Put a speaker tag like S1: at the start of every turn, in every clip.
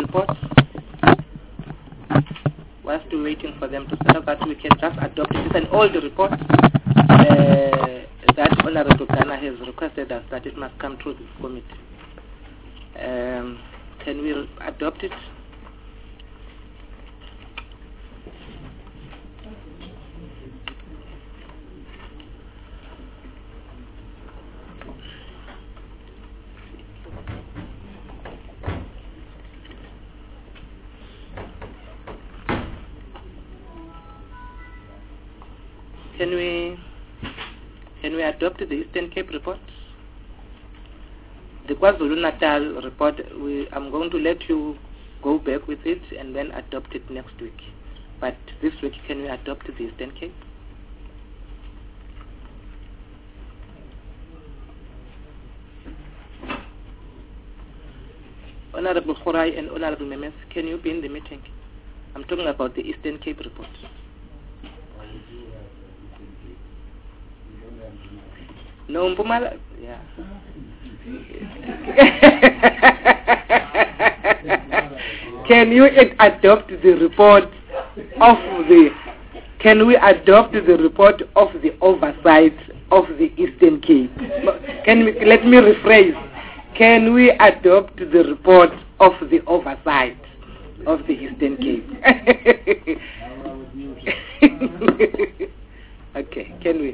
S1: reports? Whilst we're waiting for them to set up, that we can just adopt it. It's an old report that Honorable Ghana has requested us that it must come through this committee. Can we adopt it? Can we adopt the Eastern Cape report? The KwaZulu-Natal report, I'm going to let you go back with it and then adopt it next week. But this week, can we adopt the Eastern Cape? Honorable Khorai and Honorable Memes, can you be in the meeting? I'm talking about the Eastern Cape report. No, Mpumala. Yeah. Can you adopt the report of the? Can we adopt the report of the oversight of the Eastern Cape? Let me rephrase. Can we adopt the report of the oversight of the Eastern Cape? Okay. Can we?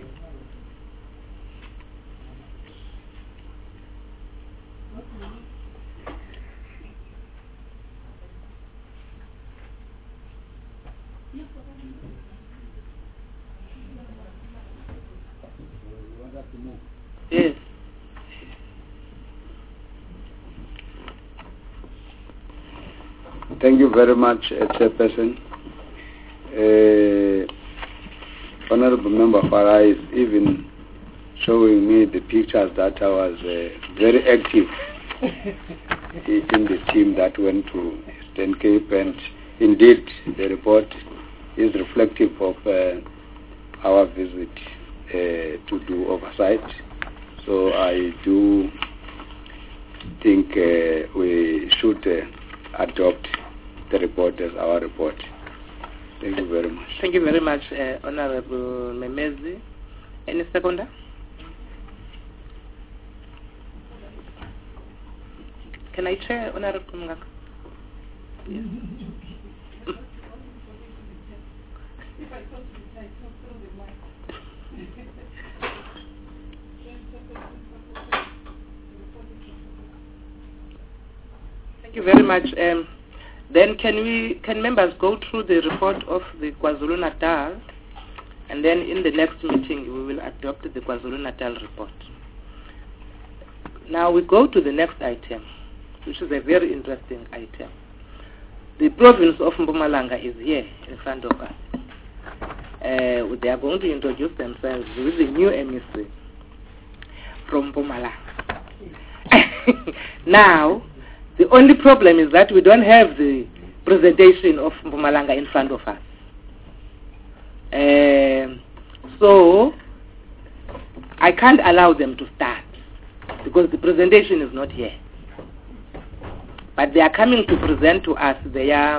S1: Yes.
S2: Thank you very much, Chairperson. Honorable Member Farah is even showing me the pictures that I was very active in the team that went to Eastern Cape, and indeed the report is reflective of our visit to do oversight. So I do think we should adopt the report as our report. Thank you very much.
S1: Thank you very much, Honorable Memezi. Any seconder? Can I chair, Honorable Mungaka? Yes. Thank you very much. Then can members go through the report of the KwaZulu-Natal, and then in the next meeting we will adopt the KwaZulu-Natal report. Now we go to the next item, which is a very interesting item. The province of Mpumalanga is here in front of us. They are going to introduce themselves with the new emissary from Mpumalanga. Now, the only problem is that we don't have the presentation of Mpumalanga in front of us. So, I can't allow them to start because the presentation is not here. But they are coming to present to us their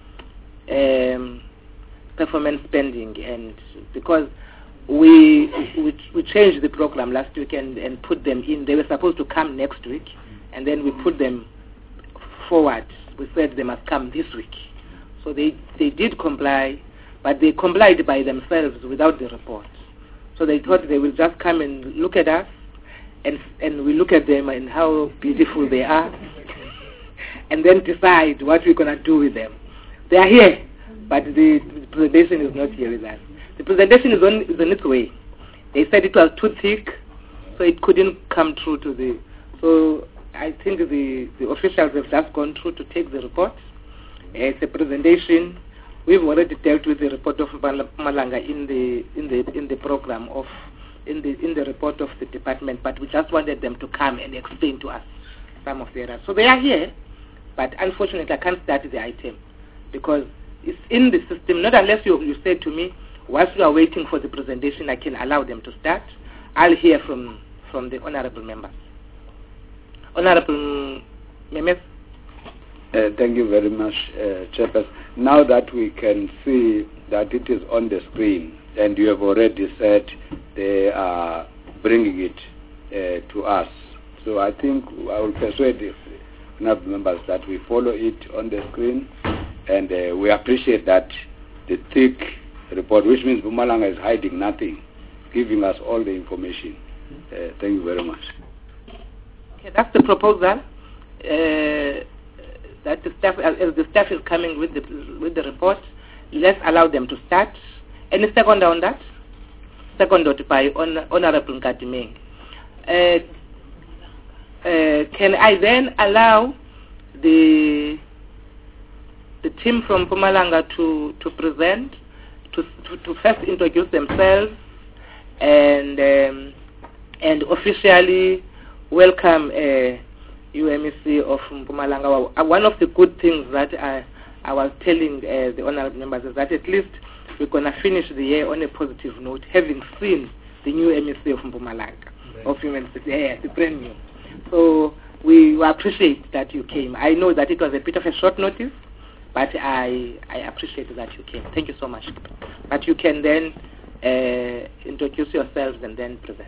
S1: performance spending, and because we changed the program last week and put them in. They were supposed to come next week, and then we put them forward. We said they must come this week. So they did comply, but they complied by themselves without the report. So they thought they will just come and look at us, and we look at them and how beautiful they are, and then decide what we're going to do with them. They are here, but the presentation is not here with us. The presentation is on its way. They said it was too thick, so it couldn't come through to the... So I think the officials have just gone through to take the report. It's a presentation. We've already dealt with the report of Mpumalanga in the program of in the report of the department, but we just wanted them to come and explain to us some of the errors. So they are here, but unfortunately I can't start the item because it's in the system. Not unless you say to me, whilst we are waiting for the presentation, I can allow them to start. I'll hear from the honorable members. Honorable Memes.
S2: Thank you very much, Chairperson. Now that we can see that it is on the screen, and you have already said they are bringing it to us, so I think I will persuade the honourable members that we follow it on the screen, and we appreciate that the thick report, which means Mpumalanga is hiding nothing, giving us all the information. Thank you very much.
S1: Okay, that's the proposal. That the staff, as the staff is coming with the report, let's allow them to start. Any second on that? Seconded by Honorable Nkadimeng. Can I then allow the team from Mpumalanga to present, to first introduce themselves and officially welcome UMEC of Mpumalanga. One of the good things that I was telling the honorable members is that at least we're going to finish the year on a positive note, having seen the new MEC of Mpumalanga, of UMEC. Yeah, the brand new. So we appreciate that you came. I know that it was a bit of a short notice, but I appreciate that you came. Thank you so much. But you can then introduce yourselves and then present.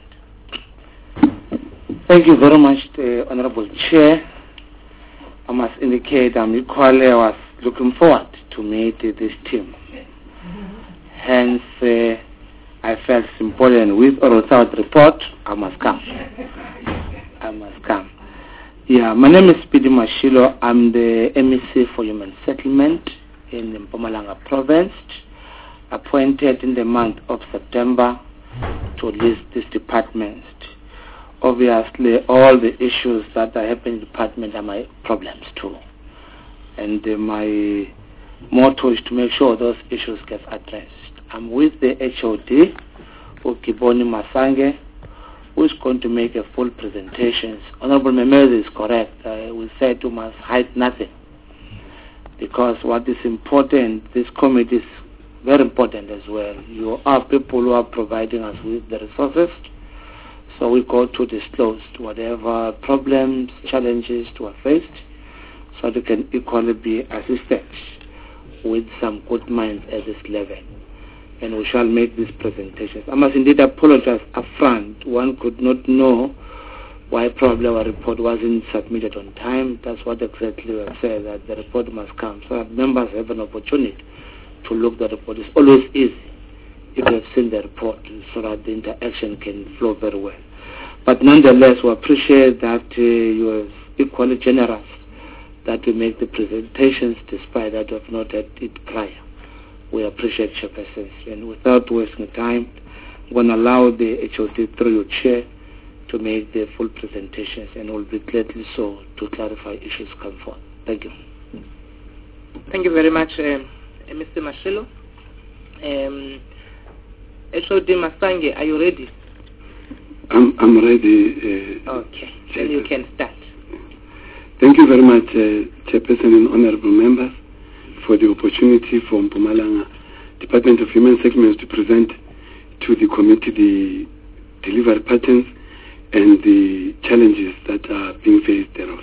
S3: Thank you very much, Honorable Chair. I must indicate I was looking forward to meet this team. Hence, I felt it's important, with or without report, I must come. I must come. Yeah, my name is Speedy Mashilo. I'm the MEC for Human Settlement in Mpumalanga Province, appointed in the month of September to lead this department. Obviously, all the issues that are happening in the department are my problems too. And my motto is to make sure those issues get addressed. I'm with the HOD, Ukiboni Masange, who is going to make a full presentation. Honorable Memezi is correct. We said we must hide nothing. Because what is important, this committee is very important as well. You are people who are providing us with the resources. So we go to disclose whatever problems, challenges to are faced, so they can equally be assisted with some good minds at this level. And we shall make these presentations. I must indeed apologize upfront. One could not know why probably our report wasn't submitted on time. That's what exactly we have said, that the report must come, so that members have an opportunity to look at the report. It's always easy if you have seen the report, so that the interaction can flow very well. But nonetheless, we appreciate that you are equally generous that we make the presentations despite that we have not had it prior. We appreciate your presence. And without wasting time, I'm going to allow the HOD through your chair to make the full presentations, and will be gladly so to clarify issues come forth. Thank you.
S1: Thank you very much, Mr. Mashilo. HOD Masange, are you ready?
S4: I'm ready.
S1: Okay, then you can start.
S4: Thank you very much, Chairperson and honorable members, for the opportunity for Mpumalanga Department of Human Settlements to present to the committee the delivery patterns and the challenges that are being faced thereof.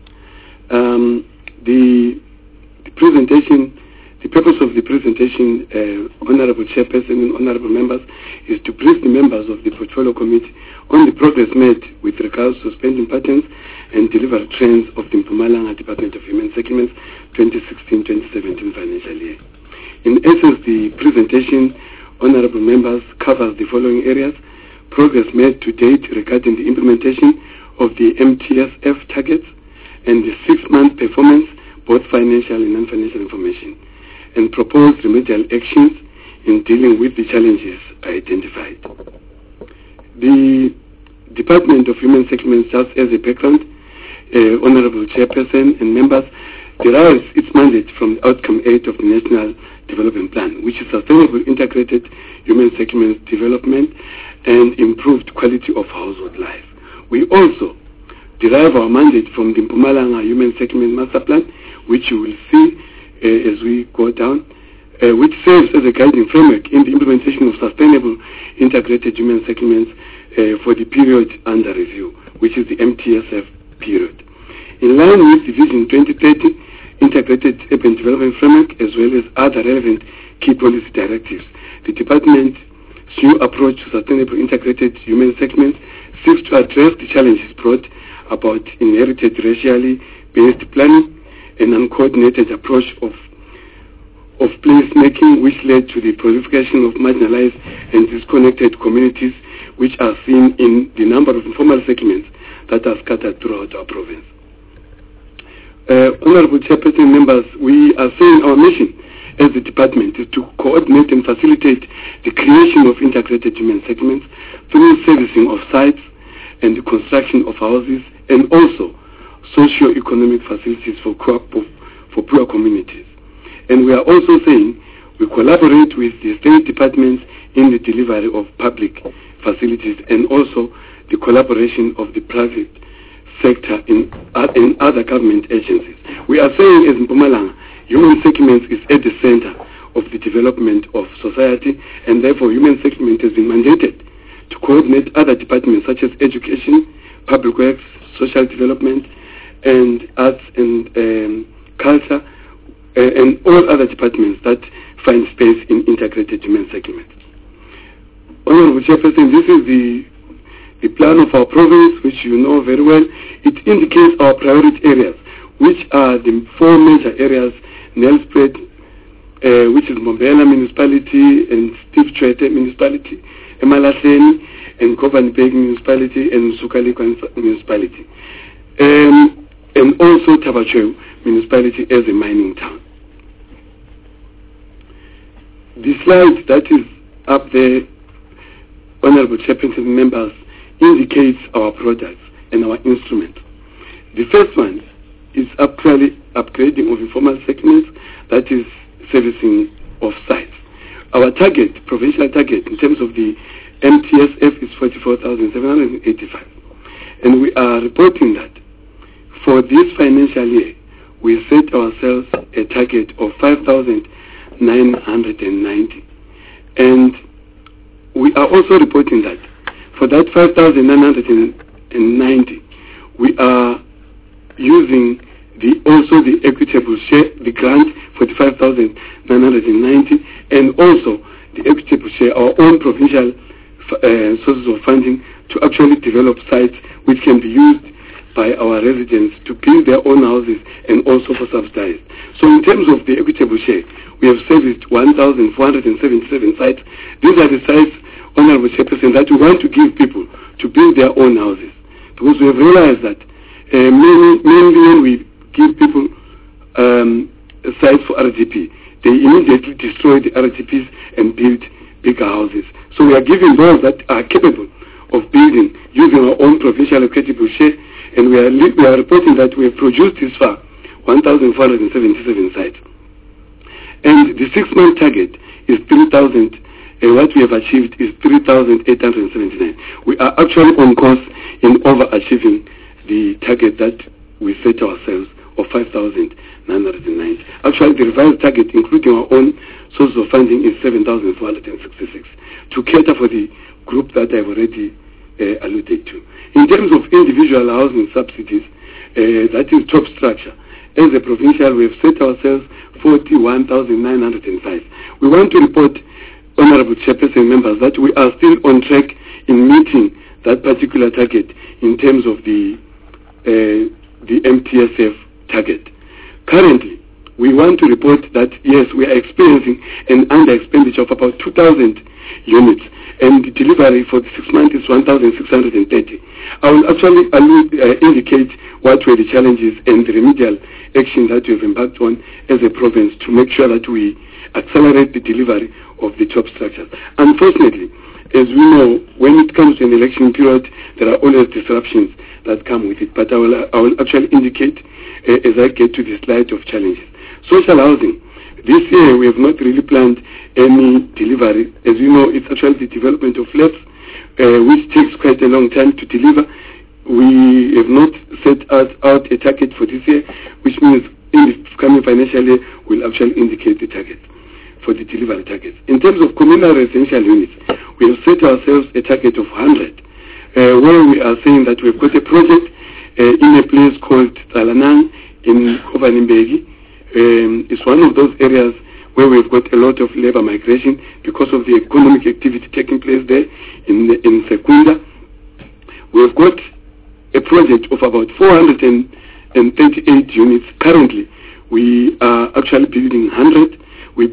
S4: The purpose of the presentation, Honorable Chairperson and Honorable Members, is to brief the members of the Portfolio Committee on the progress made with regards to spending patterns and delivery trends of the Mpumalanga Department of Human Settlements 2016-2017 financial year. In essence, the presentation, Honorable Members, covers the following areas: progress made to date regarding the implementation of the MTSF targets and the 6-month performance, both financial and non-financial information, and proposed remedial actions in dealing with the challenges identified. The Department of Human Settlements, just as a background, Honorable Chairperson and members, derives its mandate from the Outcome 8 of the National Development Plan, which is Sustainable Integrated Human Settlements Development and Improved Quality of Household Life. We also derive our mandate from the Mpumalanga Human Settlement Master Plan, which you will see as we go down, which serves as a guiding framework in the implementation of sustainable integrated human settlements for the period under review, which is the MTSF period. In line with the Vision 2030, Integrated Urban Development Framework, as well as other relevant key policy directives. The department's new approach to sustainable integrated human settlements seeks to address the challenges brought about inherited racially based planning, an uncoordinated approach of place making, which led to the proliferation of marginalized and disconnected communities, which are seen in the number of informal settlements that are scattered throughout our province. Honorable Chairperson, members, we are saying our mission as the department is to coordinate and facilitate the creation of integrated human settlements through servicing of sites and the construction of houses, and also socio-economic facilities for poor communities. And we are also saying we collaborate with the state departments in the delivery of public facilities, and also the collaboration of the private sector in other government agencies. We are saying as Mpumalanga, human settlements is at the center of the development of society, and therefore human settlement has been mandated to coordinate other departments such as education, public works, social development, and arts and culture, and all other departments that find space in integrated human settlements. Honorable Chairperson, this is the plan of our province, which you know very well. It indicates our priority areas, which are the four major areas: Nelspruit, which is Mbombela Municipality, and Steve Tshwete Municipality, Emalahleni, and Kovanberg Municipality, and Sukalikwa Municipality, and also Tabachew Municipality as a mining town. The slide that is up there, Honorable Chairperson, members, indicates our products and our instruments. The first one is actually upgrading of informal settlements, that is servicing of sites. Our target, provincial target, in terms of the MTSF is 44,785. And we are reporting that for this financial year, we set ourselves a target of 5,990. And we are also reporting that for that 5,990, we are using also the equitable share, the grant, 45,990, and also the equitable share, our own provincial sources of funding to actually develop sites which can be used by our residents to build their own houses and also for subsidized. So in terms of the equitable share, we have serviced 1,477 sites. These are the sites, Honorable Chairperson, that we want to give people to build their own houses. Because we have realized that mainly when we give people sites for RDP, they immediately destroy the RDPs and build bigger houses. So we are giving those that are capable of building using our own provincial equitable share, and we are reporting that we have produced this far 1,477 sites. And the 6-month target is 3,000, and what we have achieved is 3,879. We are actually on course in overachieving the target that we set ourselves of 5,990. Actually, the revised target, including our own sources of funding, is 7,466 to cater for the group that I've already alluded to. In terms of individual housing subsidies, that is top structure. As a provincial, we have set ourselves 41,905. We want to report, Honorable Chairperson, members, that we are still on track in meeting that particular target in terms of the MTSF target. Currently, we want to report that, yes, we are experiencing an under-expenditure of about 2,000 units, and the delivery for the 6 months is 1,630. I will actually indicate what were the challenges and the remedial actions that we have embarked on as a province to make sure that we accelerate the delivery of the top structures. Unfortunately, as we know, when it comes to an election period, there are always disruptions that come with it, but I will actually indicate as I get to the slide of challenges. Social housing. This year we have not really planned any delivery. As you know, it's actually the development of flats, which takes quite a long time to deliver. We have not set out a target for this year, which means in the coming financial year we'll actually indicate the target for the delivery targets. In terms of communal residential units, we have set ourselves a target of 100, where we are saying that we've got a project in a place called Talanang in Kovanberg, which is 100 units, and also is one of those areas where we've got a lot of labor migration because of the economic activity taking place there in Secunda. We've got a project of about 438 units. Currently, we are actually building 100. We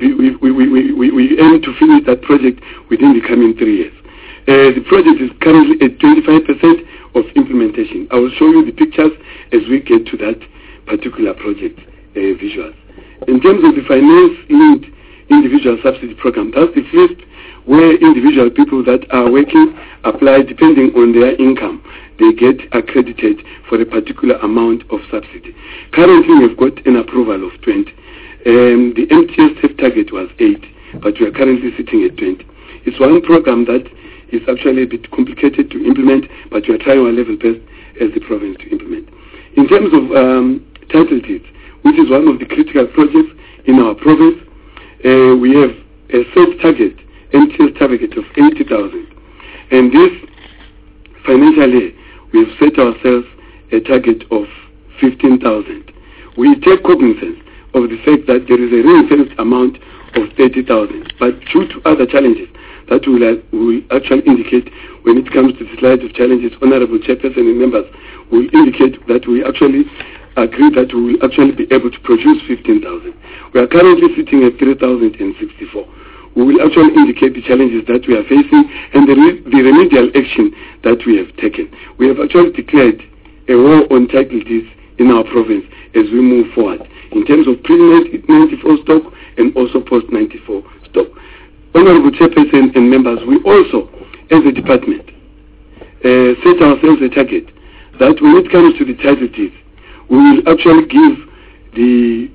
S4: aim to finish that project within the coming 3 years. The project is currently at 25% of implementation. I will show you the pictures as we get to that particular project visuals. In terms of the finance-linked individual subsidy program, that's the first where individual people that are working apply depending on their income. They get accredited for a particular amount of subsidy. Currently, we've got an approval of 20. The MTSF target was 8, but we are currently sitting at 20. It's one program that is actually a bit complicated to implement, but we are trying our level best as the province to implement. In terms of title deeds, which is one of the critical projects in our province, we have a set target, MTS target of 80,000. And this financial year, we have set ourselves a target of 15,000. We take cognizance of the fact that there is a ring-fenced amount of 30,000, but due to other challenges that we will actually indicate when it comes to the slide of challenges, Honorable Chairperson and members will indicate that we actually agree that we will actually be able to produce 15,000. We are currently sitting at 3,064. We will actually indicate the challenges that we are facing and the remedial action that we have taken. We have actually declared a war on title deeds in our province as we move forward in terms of pre-94 stock and also post-94 stock. Honorable Chairperson and members, we also, as a department, set ourselves a target that when it comes to the title deeds, we will actually give the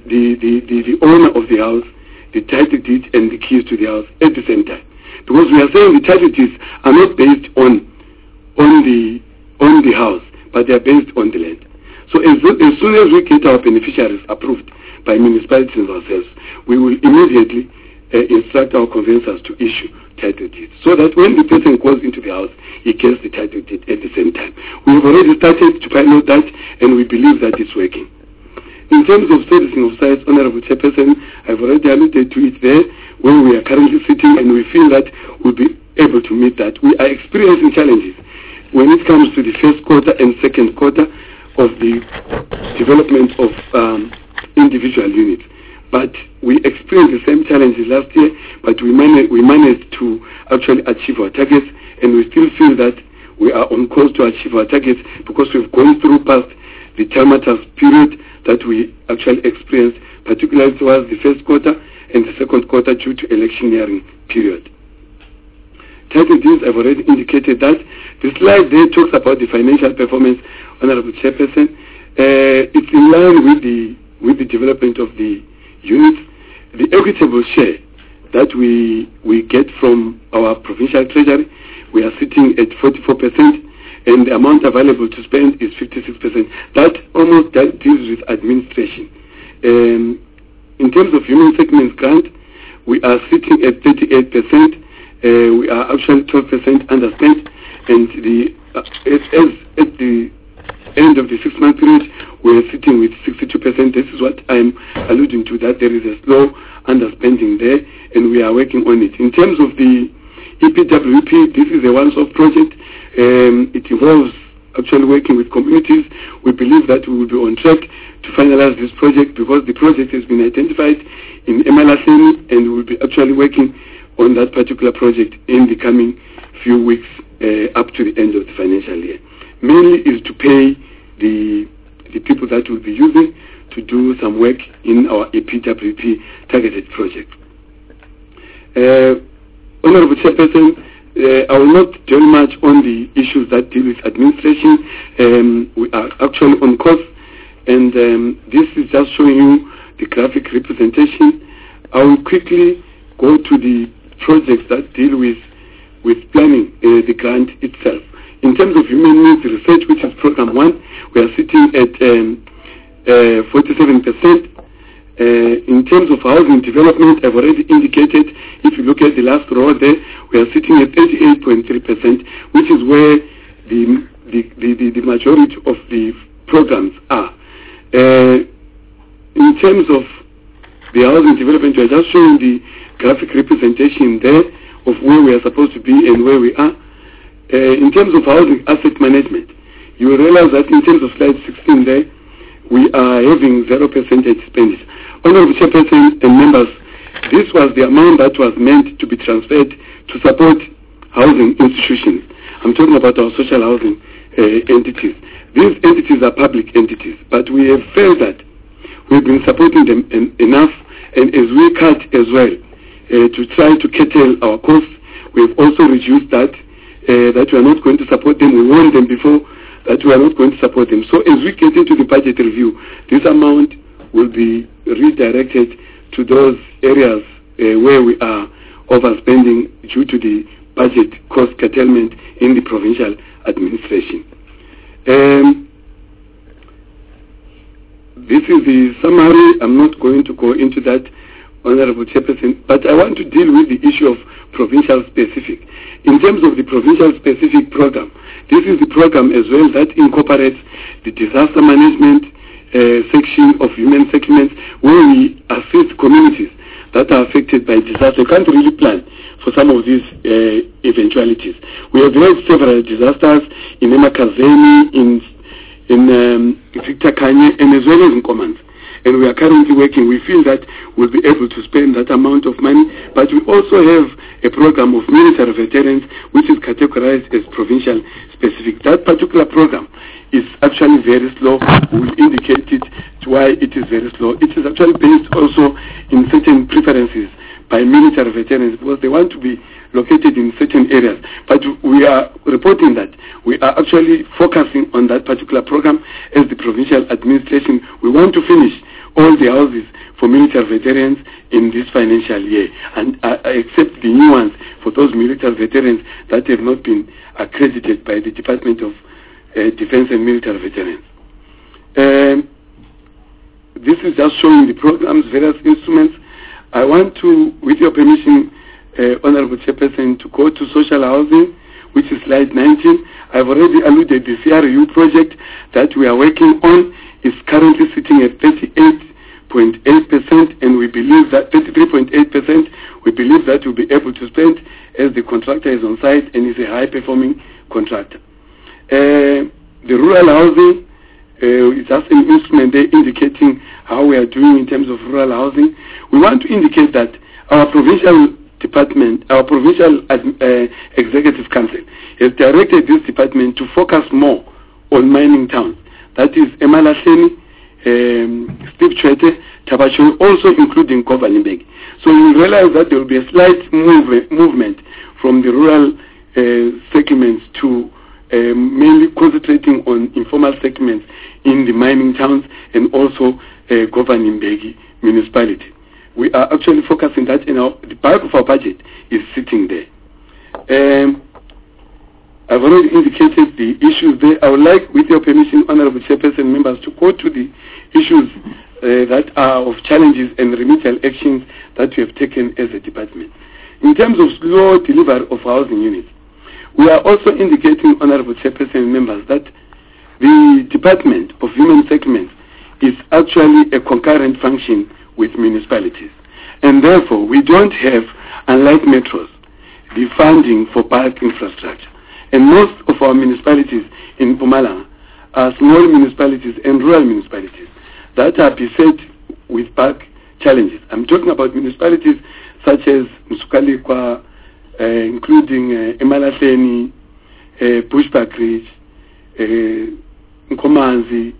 S4: owner of the house the title deeds and the keys to the house at the same time. Because we are saying the title deeds are not based on the house, but they are based on the land. So as soon as we get our beneficiaries approved by municipalities ourselves, we will immediately instruct our conveyancers to issue title deeds, so that when the person goes into the house, he gets the title deed at the same time. We have already started to pilot that, and we believe that it's working. In terms of servicing of sites, Honorable Chairperson, I've already alluded to it there, where we are currently sitting, and we feel that we'll be able to meet that. We are experiencing challenges when it comes to the first quarter and second quarter of the development of individual units. But we experienced the same challenges last year, but we managed to actually achieve our targets, and we still feel that we are on course to achieve our targets because we've gone through past the termitus period that we actually experienced, particularly towards the first quarter and the second quarter due to electioneering period. Title deeds, I've already indicated that. The slide there talks about the financial performance, Honorable Chairperson. It's in line with the development of the units. The equitable share that we get from our provincial treasury, we are sitting at 44%, and the amount available to spend is 56%. That almost deals with administration. In terms of human settlements grant, we are sitting at 38%. We are actually 12% underspent, and at the end of the 6-month period, we are sitting with 62%. This is what I'm alluding to, that there is a slow underspending there, and we are working on it. In terms of the EPWP, this is a once-off project. It involves actually working with communities. We believe that we will be on track to finalize this project because the project has been identified in Emalaseni, and we will be actually working on that particular project in the coming few weeks up to the end of the financial year. Mainly is to pay the people that will be using to do some work in our EPWP targeted project. Honorable Chairperson, I will not dwell much on the issues that deal with administration. We are actually on course, and this is just showing you the graphic representation. I will quickly go to the projects that deal with planning the grant itself. In terms of human needs research, which is program 1, we are sitting at 47%. In terms of housing development, I've already indicated, if you look at the last row there, we are sitting at 38.3%, which is where the majority of the programs are. in terms of the housing development, we are just showing the graphic representation there of where we are supposed to be and where we are. In terms of housing asset management, you will realize that in terms of slide 16 there, we are having 0% expenditure. Honorable Chairperson and members, this was the amount that was meant to be transferred to support housing institutions. I'm talking about our social housing entities. These entities are public entities, but we have felt that we've been supporting them enough, and as we cut as well to try to curtail our costs, we've also reduced that we are not going to support them. We warned them before that we are not going to support them. So as we get into the budget review, this amount will be redirected to those areas where we are overspending due to the budget cost curtailment in the provincial administration. This is the summary. I'm not going to go into that, Honorable Chairperson, but I want to deal with the issue of provincial specific. In terms of the provincial specific program, this is the program as well that incorporates the disaster management section of human settlements, where we assist communities that are affected by disaster. We can't really plan for some of these eventualities. We have had several disasters in Emakazeni, in Victor Kanye, and as well as in Command. And we are currently working. We feel that we'll be able to spend that amount of money, but we also have a program of military veterans which is categorized as provincial specific. That particular program is actually very slow. We will indicate it why it is very slow. It is actually based also in certain preferences by military veterans because they want to be located in certain areas. But we are reporting that we are actually focusing on that particular program as the provincial administration. We want to finish all the houses for military veterans in this financial year, and except the new ones for those military veterans that have not been accredited by the Department of Defense and Military Veterans. This is just showing the programs, various instruments. I want to, with your permission, Honorable Chairperson, to go to social housing, which is slide 19. I've already alluded the CRU project that we are working on is currently sitting at 38.8%, and we believe that 33.8%, we believe that we'll be able to spend as the contractor is on site and is a high-performing contractor. The rural housing is just an instrument there indicating how we are doing in terms of rural housing. We want to indicate that our provincial department, our provincial executive council has directed this department to focus more on mining towns. That is Emalahleni, Steve Chwete, Tabachoni, also including Kovanibeg. So you realize that there will be a slight movement from the rural settlements to mainly concentrating on informal settlements in the mining towns and also Kovanibeg municipality. We are actually focusing that in the bulk of our budget is sitting there. I've already indicated the issues there. I would like, with your permission, Honorable Chairperson members, to go to the issues that are of challenges and remedial actions that we have taken as a department. In terms of slow delivery of housing units, we are also indicating, Honorable Chairperson members, that the Department of Human Settlements is actually a concurrent function with municipalities. And therefore, we don't have, unlike metros, the funding for bulk infrastructure. And most of our municipalities in Mpumalanga are small municipalities and rural municipalities that are beset with bulk challenges. I'm talking about municipalities such as Msukalikwa, including Emalahleni, Bushbuck Ridge, Nkomanzi,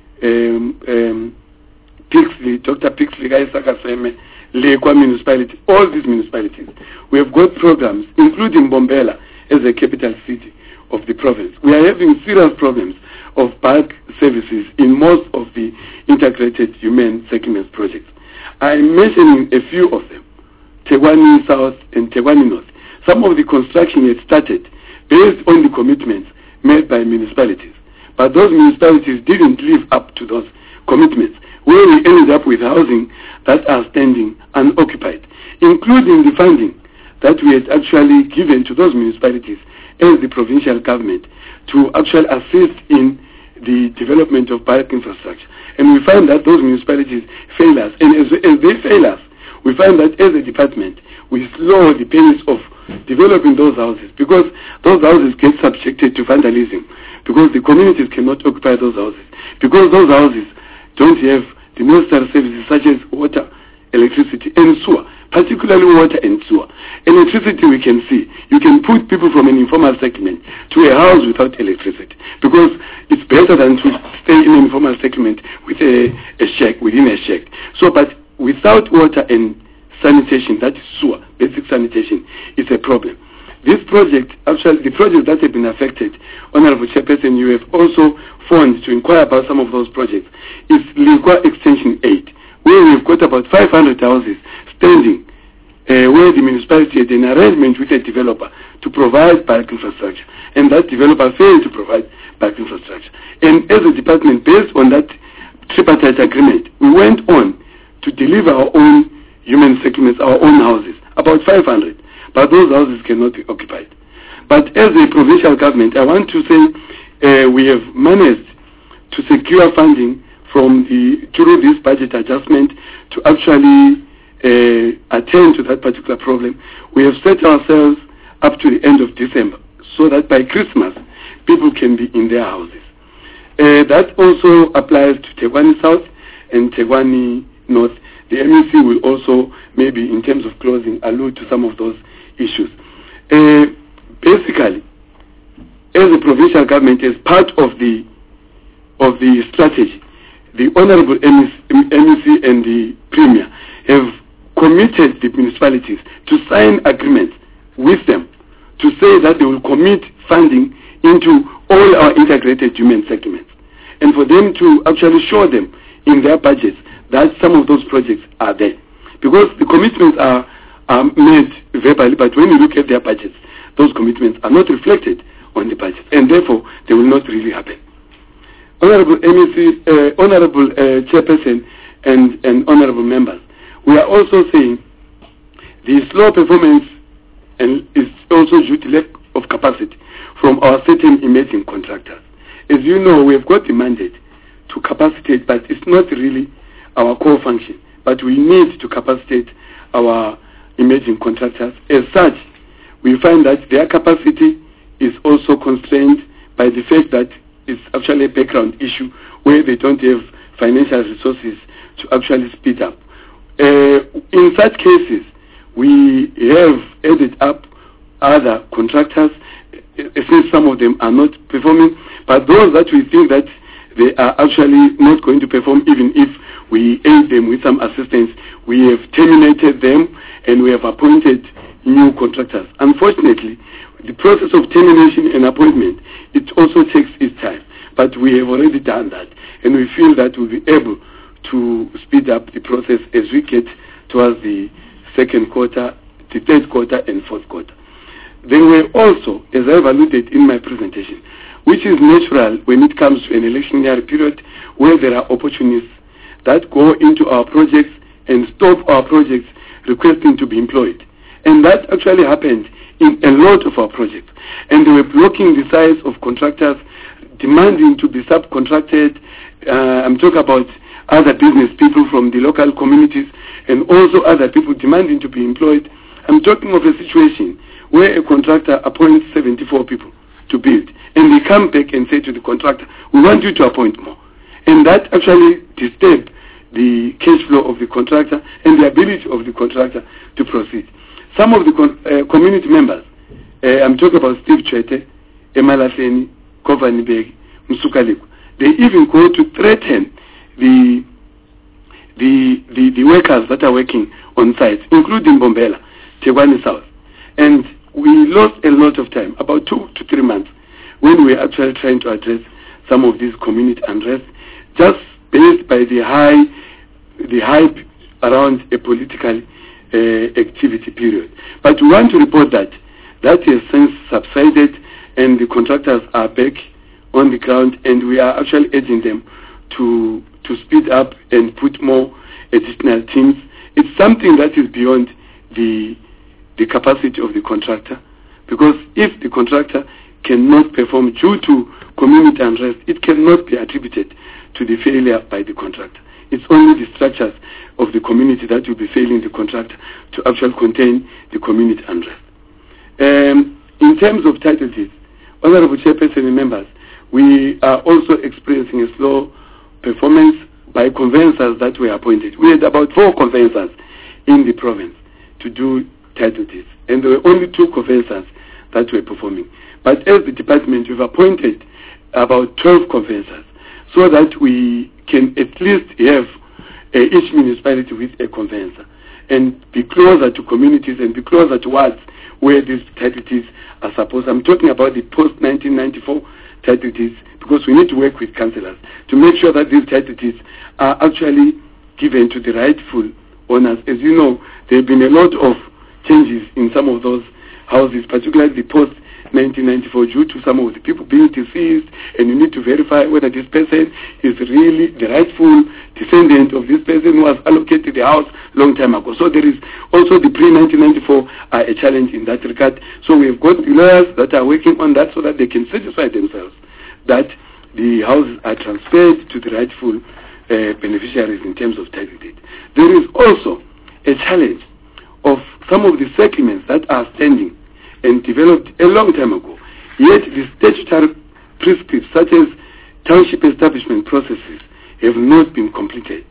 S4: Pixley, Dr. Pixley, Gaisakaseme, Lekwa municipality, all these municipalities. We have got programs, including Bombela as a capital city of the province. We are having serious problems of bulk services in most of the integrated human settlements projects. I'm mentioning a few of them, Tegwani South and Tegwani North. Some of the construction had started based on the commitments made by municipalities, but those municipalities didn't live up to those commitments, where we ended up with housing that are standing unoccupied, including the funding that we had actually given to those municipalities as the provincial government to actually assist in the development of public infrastructure. And we find that those municipalities fail us. And as they fail us, we find that as a department, we slow the pace of developing those houses, because those houses get subjected to vandalism, because the communities cannot occupy those houses, because those houses don't have the necessary services such as water, electricity, and sewer, particularly water and sewer. Electricity, we can see. You can put people from an informal settlement to a house without electricity, because it's better than to stay in an informal settlement with a shack, within a shack. So, but without water and sanitation, that is sewer, basic sanitation, is a problem. This project, actually, the projects that have been affected, Honorable Chairperson, you have also phoned to inquire about some of those projects, is Linkwa Extension 8, where we've got about 500 houses standing, where the municipality had an arrangement with a developer to provide public infrastructure, and that developer failed to provide public infrastructure. And as a department, based on that tripartite agreement, we went on to deliver our own human settlements, our own houses, about 500, but those houses cannot be occupied. But as a provincial government, I want to say we have managed to secure funding through this budget adjustment to actually attend to that particular problem. We have set ourselves up to the end of December, so that by Christmas, people can be in their houses. That also applies to Tegwani South and Tegwani North. The MEC will also, maybe in terms of closing, allude to some of those issues. Basically, as a provincial government, as part of the strategy, the Honorable MEC and the Premier have committed the municipalities to sign agreements with them to say that they will commit funding into all our integrated human settlements, and for them to actually show them in their budgets that some of those projects are there. Because the commitments are made verbally, but when you look at their budgets, those commitments are not reflected on the budget, and therefore they will not really happen. Honorable MEC, Honorable Chairperson, and Honorable Members, we are also saying the slow performance and is also due to lack of capacity from our certain emerging contractors. As you know, we have got the mandate to capacitate, but it's not really our core function. But we need to capacitate our emerging contractors. As such, we find that their capacity is also constrained by the fact that it's actually a background issue where they don't have financial resources to actually speed up. In such cases, we have added up other contractors, since some of them are not performing, but those that we think that they are actually not going to perform, even if we aid them with some assistance, we have terminated them and we have appointed new contractors. Unfortunately, the process of termination and appointment, it also takes its time, but we have already done that, and we feel that we'll be able to speed up the process as we get towards the second quarter, the third quarter, and fourth quarter. There were also, as I've alluded in my presentation, which is natural when it comes to an electionary period where there are opportunists that go into our projects and stop our projects requesting to be employed. And that actually happened in a lot of our projects. And they were blocking the size of contractors, demanding to be subcontracted. I'm talking about other business people from the local communities and also other people demanding to be employed. I'm talking of a situation where a contractor appoints 74 people to build, and they come back and say to the contractor, we want you to appoint more. And that actually disturbed the cash flow of the contractor and the ability of the contractor to proceed. Some of the community members, I'm talking about Steve Chwete, Emalaseni, Kovani Beg, Msukaliko, they even go to threaten the workers that are working on sites, including Bombela, Tegwani South. And we lost a lot of time, about 2 to 3 months, when we were actually trying to address some of these community unrest, just based by the hype around a political activity period. But we want to report that has since subsided, and the contractors are back on the ground, and we are actually urging them to speed up and put more additional teams. It's something that is beyond the capacity of the contractor, because if the contractor cannot perform due to community unrest, it cannot be attributed to the failure by the contractor. It's only the structures of the community that will be failing the contractor to actually contain the community unrest. In terms of title deeds, Honorable Chairperson and members, we are also experiencing a slow performance by conveyancers that were appointed. We had about 4 conveyancers in the province to do title deeds, and there were only 2 conveyancers that were performing. But as the department, we've appointed about 12 conveyancers so that we can at least have each municipality with a conveyancer and be closer to communities and be closer to wards where these title deeds are supposed. I'm talking about the post-1994 title deeds, because we need to work with councillors to make sure that these title deeds are actually given to the rightful owners. As you know, there have been a lot of changes in some of those houses, particularly the post-1994, due to some of the people being deceased, and you need to verify whether this person is really the rightful descendant of this person who was allocated the house long time ago. So there is also the pre-1994 a challenge in that regard. So we have got lawyers that are working on that so that they can satisfy themselves that the houses are transferred to the rightful beneficiaries in terms of title deed. There is also a challenge of some of the settlements that are standing and developed a long time ago, yet the statutory prescripts such as township establishment processes have not been completed.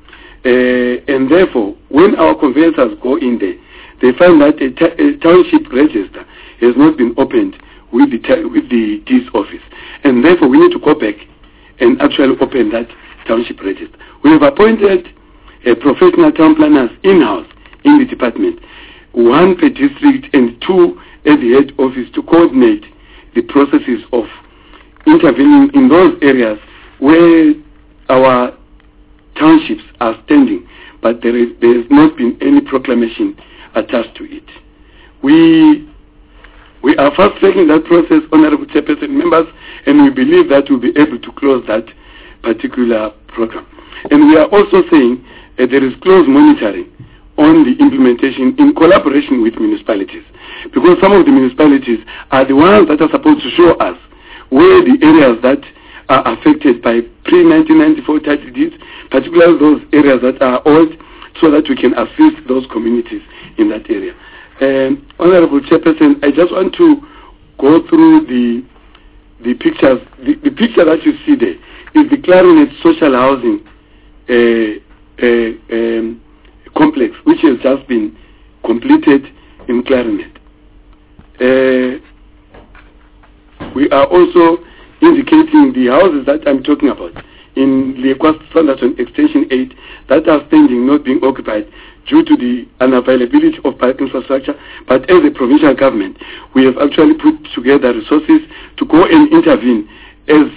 S4: And therefore, when our conveyancers go in there, they find that a township register has not been opened with the deeds office. And therefore, we need to go back and actually open that township register. We have appointed professional town planners in-house in the department, 1 per district and 2 at the head office, to coordinate the processes of intervening in those areas where our townships are standing, but there has not been any proclamation attached to it. We are fast-tracking that process, Honorable Chairperson members, and we believe that we'll be able to close that particular program. And we are also saying that there is close monitoring on the implementation in collaboration with municipalities, because some of the municipalities are the ones that are supposed to show us where the areas that are affected by pre-1994 title deeds, particularly those areas that are old, so that we can assist those communities in that area. Honorable Chairperson, I just want to go through the pictures. The picture that you see there is the Clarinet Social Housing complex, which has just been completed in Clarinet. We are also indicating the houses that I'm talking about in Lekwas Sanderson Extension 8 that are standing, not being occupied due to the unavailability of park infrastructure. But as a provincial government, we have actually put together resources to go and intervene as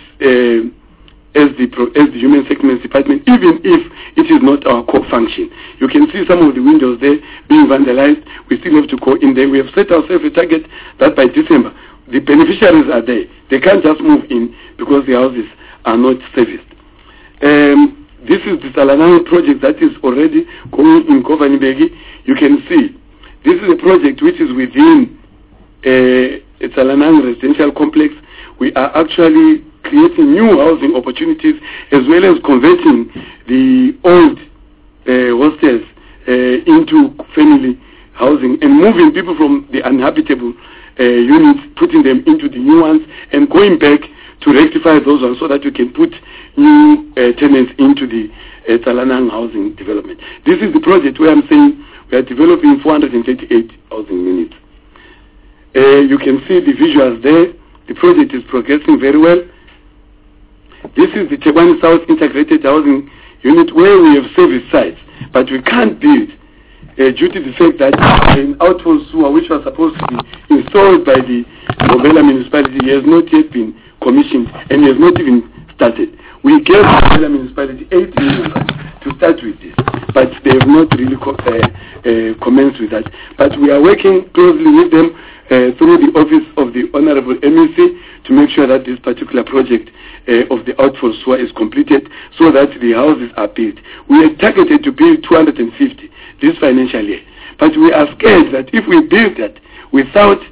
S4: the Human Settlements Department, even if it is not our core function. You can see some of the windows there being vandalized. We still have to go in there. We have set ourselves a target that by December, the beneficiaries are there. They can't just move in because the houses are not serviced. This is the Tsalanang project that is already going in Kovanibegi. You can see this is a project which is within a Tsalanang residential complex. We are actually creating new housing opportunities as well as converting the old hostels into family housing and moving people from the uninhabitable units, putting them into the new ones and going back to rectify those ones so that we can put new tenants into the Tsalanang housing development. This is the project where I'm saying we are developing 438 housing units. You can see the visuals there. The project is progressing very well. This is the Chebani South Integrated Housing Unit where we have service sites, but we can't build due to the fact that an outfall sewer which was supposed to be installed by the Mobela municipality has not yet been commissioned and has not even started. We gave the Mobela municipality 8 million to start with this, but they have not really commenced with that. But we are working closely with them through the office of the Honorable MEC to make sure that this particular project of the outfall sewer is completed so that the houses are built. We are targeted to build 250 this financial year, but we are scared that if we build that without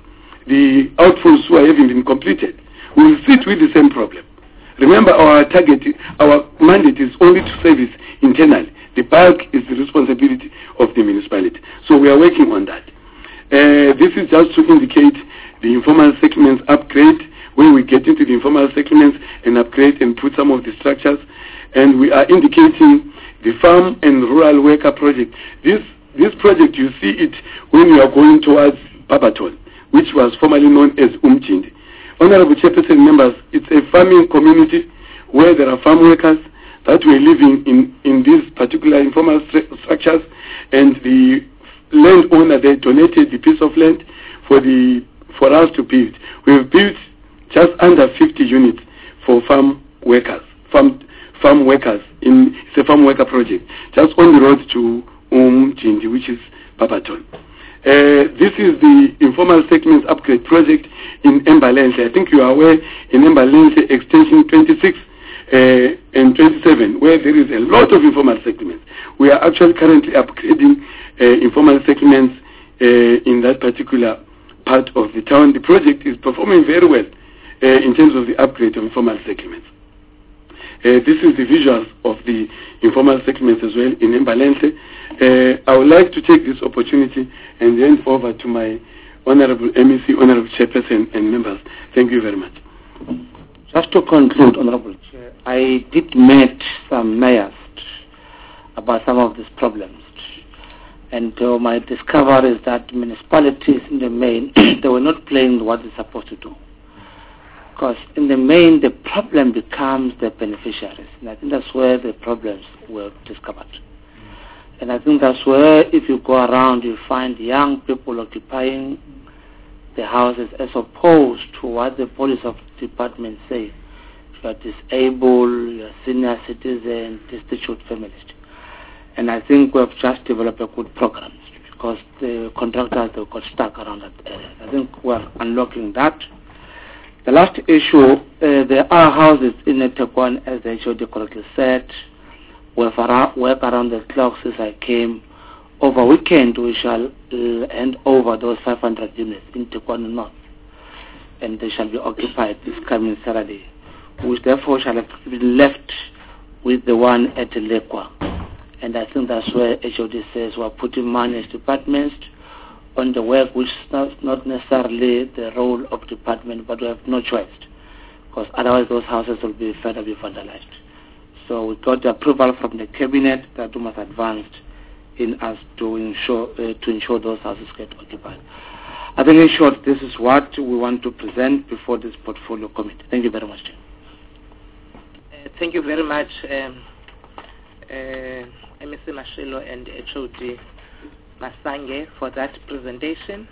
S4: the outfalls who haven't been completed, we will sit with the same problem. Remember, our mandate is only to service internally. The bulk is the responsibility of the municipality. So we are working on that. This is just to indicate the informal settlements upgrade, where we get into the informal settlements and upgrade and put some of the structures. And we are indicating the farm and rural worker project. This project, you see it when you are going towards Babaton, which was formerly known as Umchindi. Honorable Chairperson, members, it's a farming community where there are farm workers that were living in these particular informal structures, and the landowner, they donated the piece of land for us to build. We have built just under 50 units for farm workers. It's a farm worker project, just on the road to Umchindi, which is Babaton. This is the informal settlements upgrade project in Embalenhle. I think you are aware, in Embalenhle extension 26 and 27, where there is a lot of informal settlements. We are actually currently upgrading informal settlements in that particular part of the town. The project is performing very well in terms of the upgrade of informal settlements. This is the visuals of the informal settlements as well in Embalenhle. I would like to take this opportunity and hand over to my Honorable MEC, Honorable Chairperson and members. Thank you very much.
S3: Just to conclude, Honorable Chair, I did meet some mayors about some of these problems. And my discovery is that municipalities in the main, they were not playing what they're supposed to do. Because in the main, the problem becomes the beneficiaries. And I think that's where the problems were discovered. And I think that's where, if you go around, you find young people occupying the houses as opposed to what the police of department say. You are disabled, you are senior citizen, destitute families. And I think we have just developed a good program because the contractors, they got stuck around that area. I think we are unlocking that. The last issue, there are houses in Etekwane, as the HOD correctly said. We have worked around the clock since I came. Over weekend, we shall hand over those 500 units in Etekwane North, and they shall be occupied this coming Saturday, which therefore shall have to be left with the one at Lekwa. And I think that's where HOD says we're putting money as departments on the work, which is not necessarily the role of department, but we have no choice, because otherwise those houses will be further be vandalized. So we got the approval from the cabinet that we must advance in us to ensure those houses get occupied. I think in short, this is what we want to present before this portfolio committee. Thank you very much.
S1: Thank you very much, MEC Mashilo and HOD Masange, for that presentation.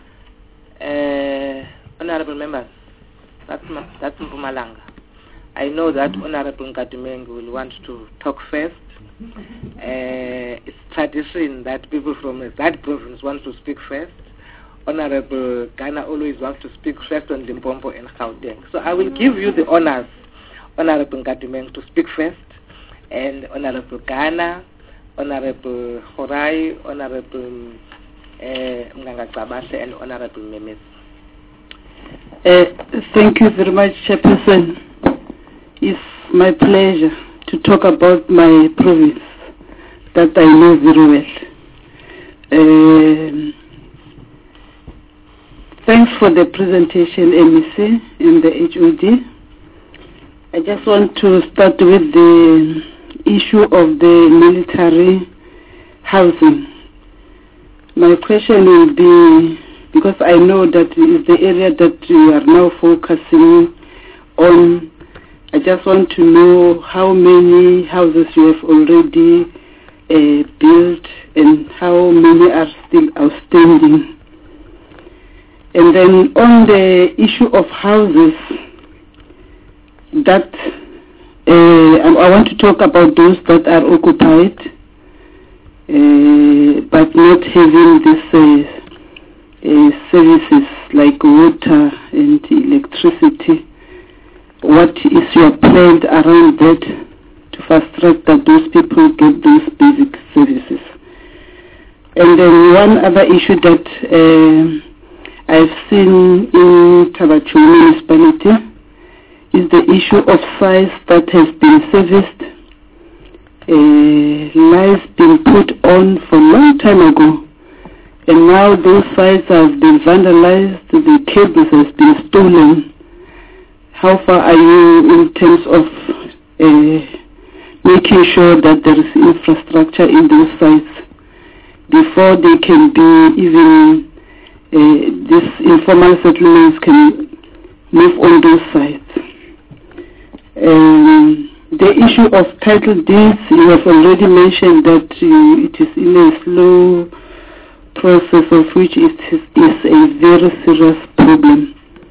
S1: Honorable members, that's Mpumalanga. I know that Honorable Nkadimeng will want to talk first. It's tradition that people from that province want to speak first. Honorable Ghana always wants to speak first on Limpopo and Gauteng. So I will give you the honors, Honorable Nkadimeng, to speak first, and Honorable Ghana, Honorable Horai, Honorable Mganga Zabashe, and Honorable Memes.
S5: Thank you very much, Chairperson. It's my pleasure to talk about my province that I know very well. Thanks for the presentation, MEC and the HOD. I just want to start with the issue of the military housing. My question will be, because I know that is the area that you are now focusing on, I just want to know how many houses you have already built and how many are still outstanding. And then on the issue of houses, that I want to talk about those that are occupied but not having these services like water and electricity. What is your plan around that to fast track that those people get those basic services? And then one other issue that I've seen in Tabachu municipality is the issue of sites that has been serviced. Lights been put on for a long time ago, and now those sites have been vandalized, the cables has been stolen. How far are you in terms of making sure that there is infrastructure in those sites before they can be even these informal settlements can move on those sites? The issue of title deeds, you have already mentioned that it is in a slow process, of which it is a very serious problem.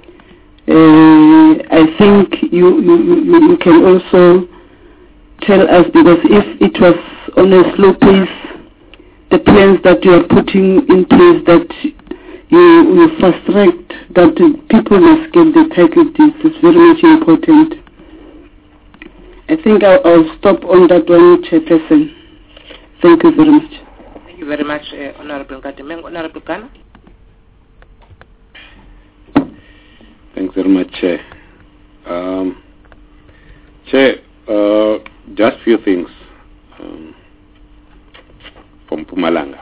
S5: I think you can also tell us, because if it was on a slow pace, the plans that you are putting in place, that you fast track that people must get the title deeds, is very much important. I think I'll stop on that one, Chairperson. Thank you very much.
S1: Thank you very much, Honorable Katemeng. Honorable Kana?
S6: Thanks very much, Chair. Chair, just few things from Mpumalanga.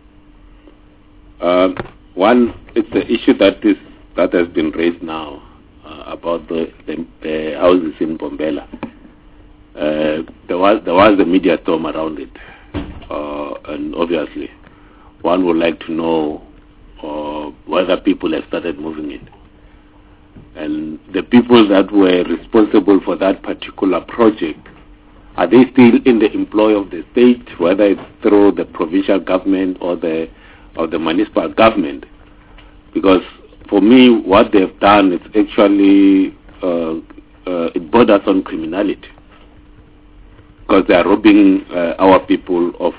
S6: One, it's the issue that has been raised now about the houses in Bombela. There was the media storm around it, and obviously one would like to know whether people have started moving in. And the people that were responsible for that particular project, are they still in the employ of the state, whether it's through the provincial government or the municipal government? Because for me, what they've done is actually it borders on criminality, because they are robbing our people of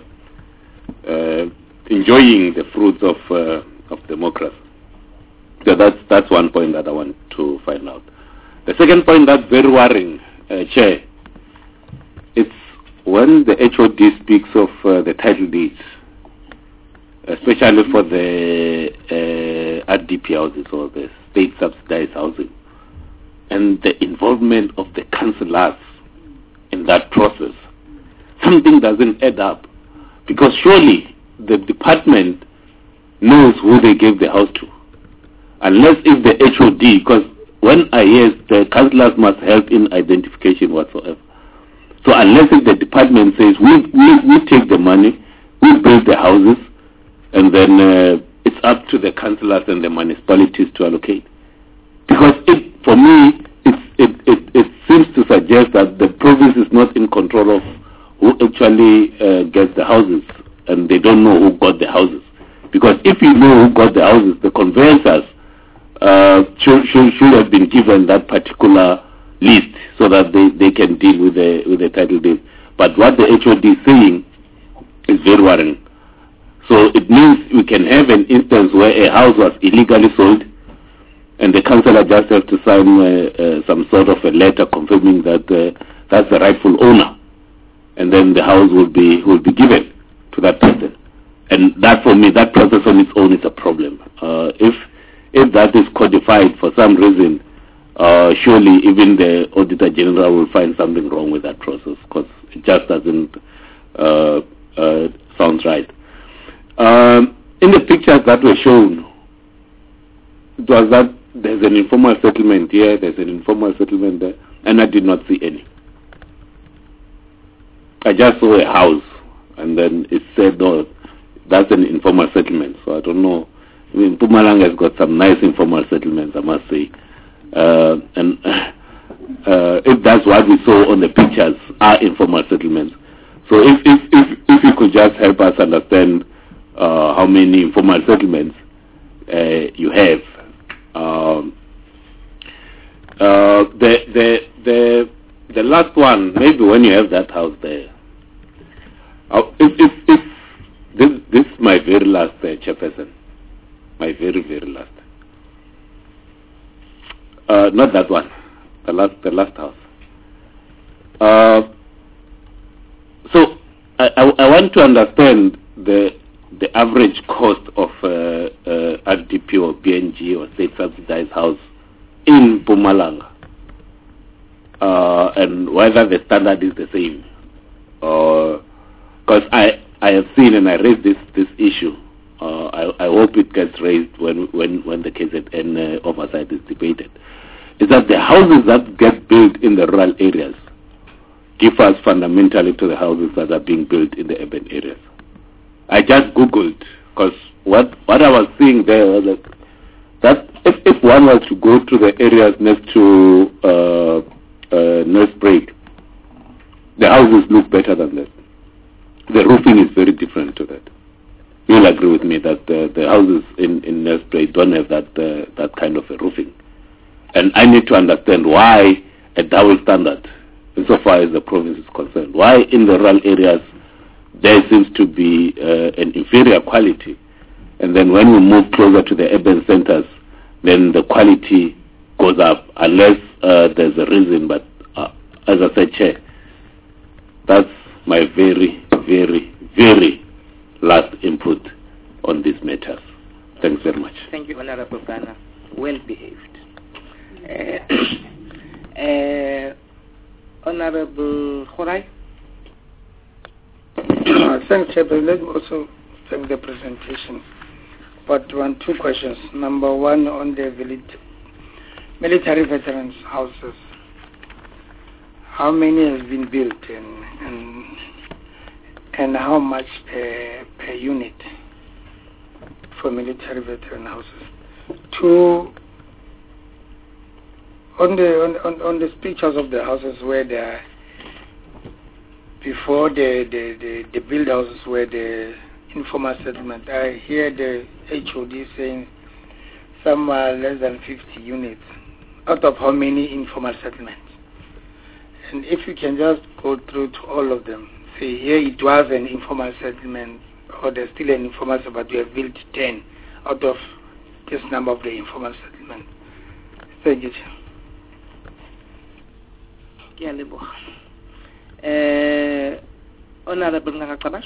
S6: enjoying the fruits of democracy. So that's one point that I want to find out. The second point that's very worrying, Chair, it's when the HOD speaks of the title deeds, especially for the RDP houses or the state subsidized housing, and the involvement of the councillors in that process, something doesn't add up, because surely the department knows who they gave the house to, unless if the HOD, because when I hear the councillors must help in identification whatsoever. So unless if the department says we take the money, we build the houses, and then it's up to the councillors and the municipalities to allocate. Because for me, it seems to suggest that the province is not in control of who actually gets the houses, and they don't know who got the houses. Because if you know who got the houses, the conveyancers should have been given that particular list so that they can deal with the title deed. But what the HOD is saying is very worrying. So it means we can have an instance where a house was illegally sold, and the councillor just has to sign some sort of a letter confirming that that's the rightful owner, and then the house will be given to that person. And that, for me, that process on its own is a problem. If that is codified for some reason, surely even the Auditor General will find something wrong with that process, because it just doesn't sound right. In the pictures that were shown, it was that there's an informal settlement here, there's an informal settlement there, and I did not see any. I just saw a house, and then it said, no, that's an informal settlement. So I don't know. I mean, Mpumalanga has got some nice informal settlements, I must say. And if that's what we saw on the pictures, are informal settlements. So if you could just help us understand how many informal settlements you have. The last one, maybe when you have that house there. This is my very last chairperson. My very, very last. Not that one. The last house. So I want to understand the average cost of RDP or PNG or state subsidized house in Mpumalanga, and whether the standard is the same. Because I have seen and I raised this issue. I hope it gets raised when the KZN oversight is debated. Is that the houses that get built in the rural areas differs fundamentally to the houses that are being built in the urban areas. I just Googled, because what I was seeing there was that if one was to go to the areas next to Nelspruit, the houses look better than that. The roofing is very different to that. You'll agree with me that the houses in Nelspruit don't have that kind of a roofing. And I need to understand why a double standard, insofar as the province is concerned. Why in the rural areas there seems to be an inferior quality, and then when we move closer to the urban centers, then the quality goes up, unless there's a reason. But as I said, Chair, that's my very, very, very last input on these matters. Thanks very much.
S1: Thank you, Honorable Ghana. Well behaved. Honorable Khorai.
S7: Thanks, Chairman. Let me also thank the presentation. But two questions. Number one, on the military veterans houses. How many has been built and how much per unit for military veteran houses? Two, on the pictures of the houses where they are, before the build houses where the informal settlement, I hear the HOD saying some are less than 50 units out of how many informal settlements. And if you can just go through to all of them, say here it was an informal settlement, or there's still an informal settlement, but we have built 10 out of this number of the informal settlement. Thank you.
S1: Honorable Ngakabash.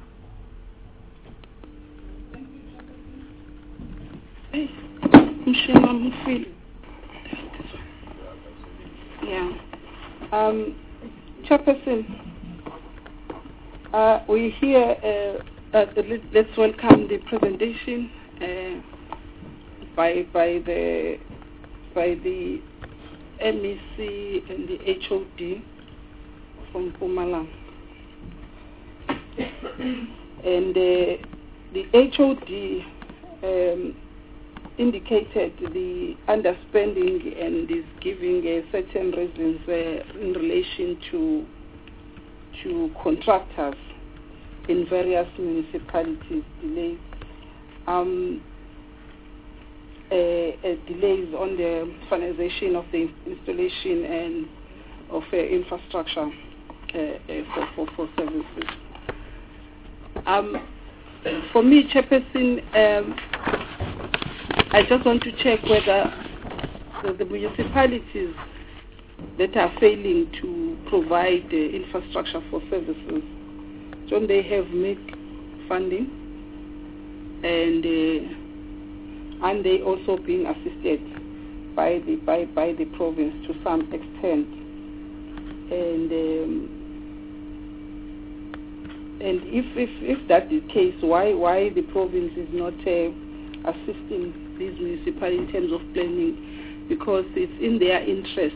S5: Yeah. Chairperson, we hear let's welcome the presentation by the MEC and the HOD from Mpumalanga. And the HOD indicated the understanding and is giving certain reasons in relation to contractors in various municipalities, delays delays on the finalization of the installation and of infrastructure for services. For me, Chairperson, I just want to check whether the municipalities that are failing to provide infrastructure for services, don't they have MIC funding? And aren't they also being assisted by the province to some extent? And if that is the case, why the province is not assisting these municipalities in terms of planning? Because it's in their interest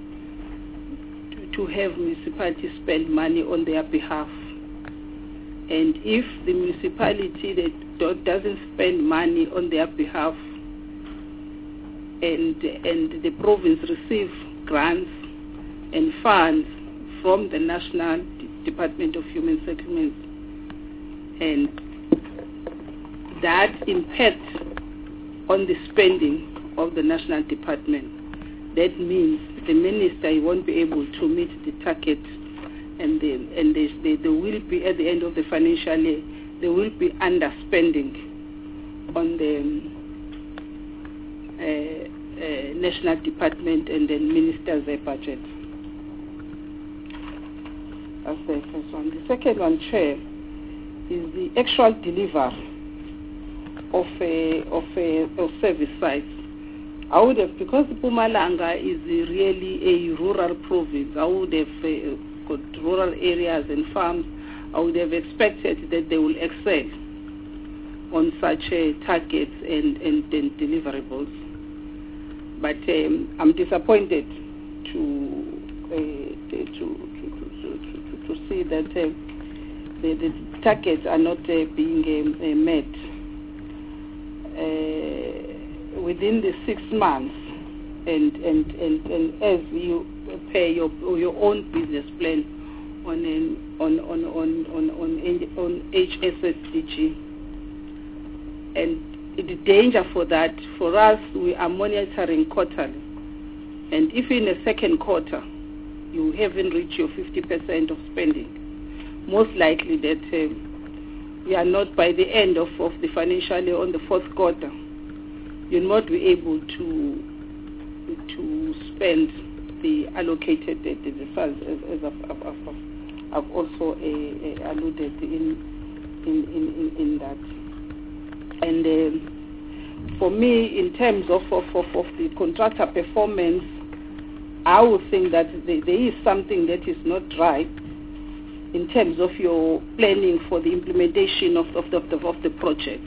S5: to have municipalities spend money on their behalf. And if the municipality that doesn't spend money on their behalf, and the province receive grants and funds from the National Department of Human Settlements, and that impacts on the spending of the National Department, that means the minister won't be able to meet the target, and there will be, at the end of the financial year, there will be underspending on the National Department and then minister's budget. That's the first one. The second one, Chair, is the actual delivery of service sites. I would have, because Mpumalanga is really a rural province, I would have got rural areas and farms. I would have expected that they will excel on such targets and deliverables. But I'm disappointed to see that the targets are not being met within the 6 months, and as you prepare your own business plan on HSSDG, and the danger for that, for us, we are monitoring quarterly, and if in the second quarter you haven't reached your 50% of spending, most likely that we are not, by the end of the financial year, on the fourth quarter, you'll not be able to spend the allocated the funds, as I've also alluded in that. And for me, in terms of the contractor performance, I would think that there is something that is not right in terms of your planning for the implementation of the project.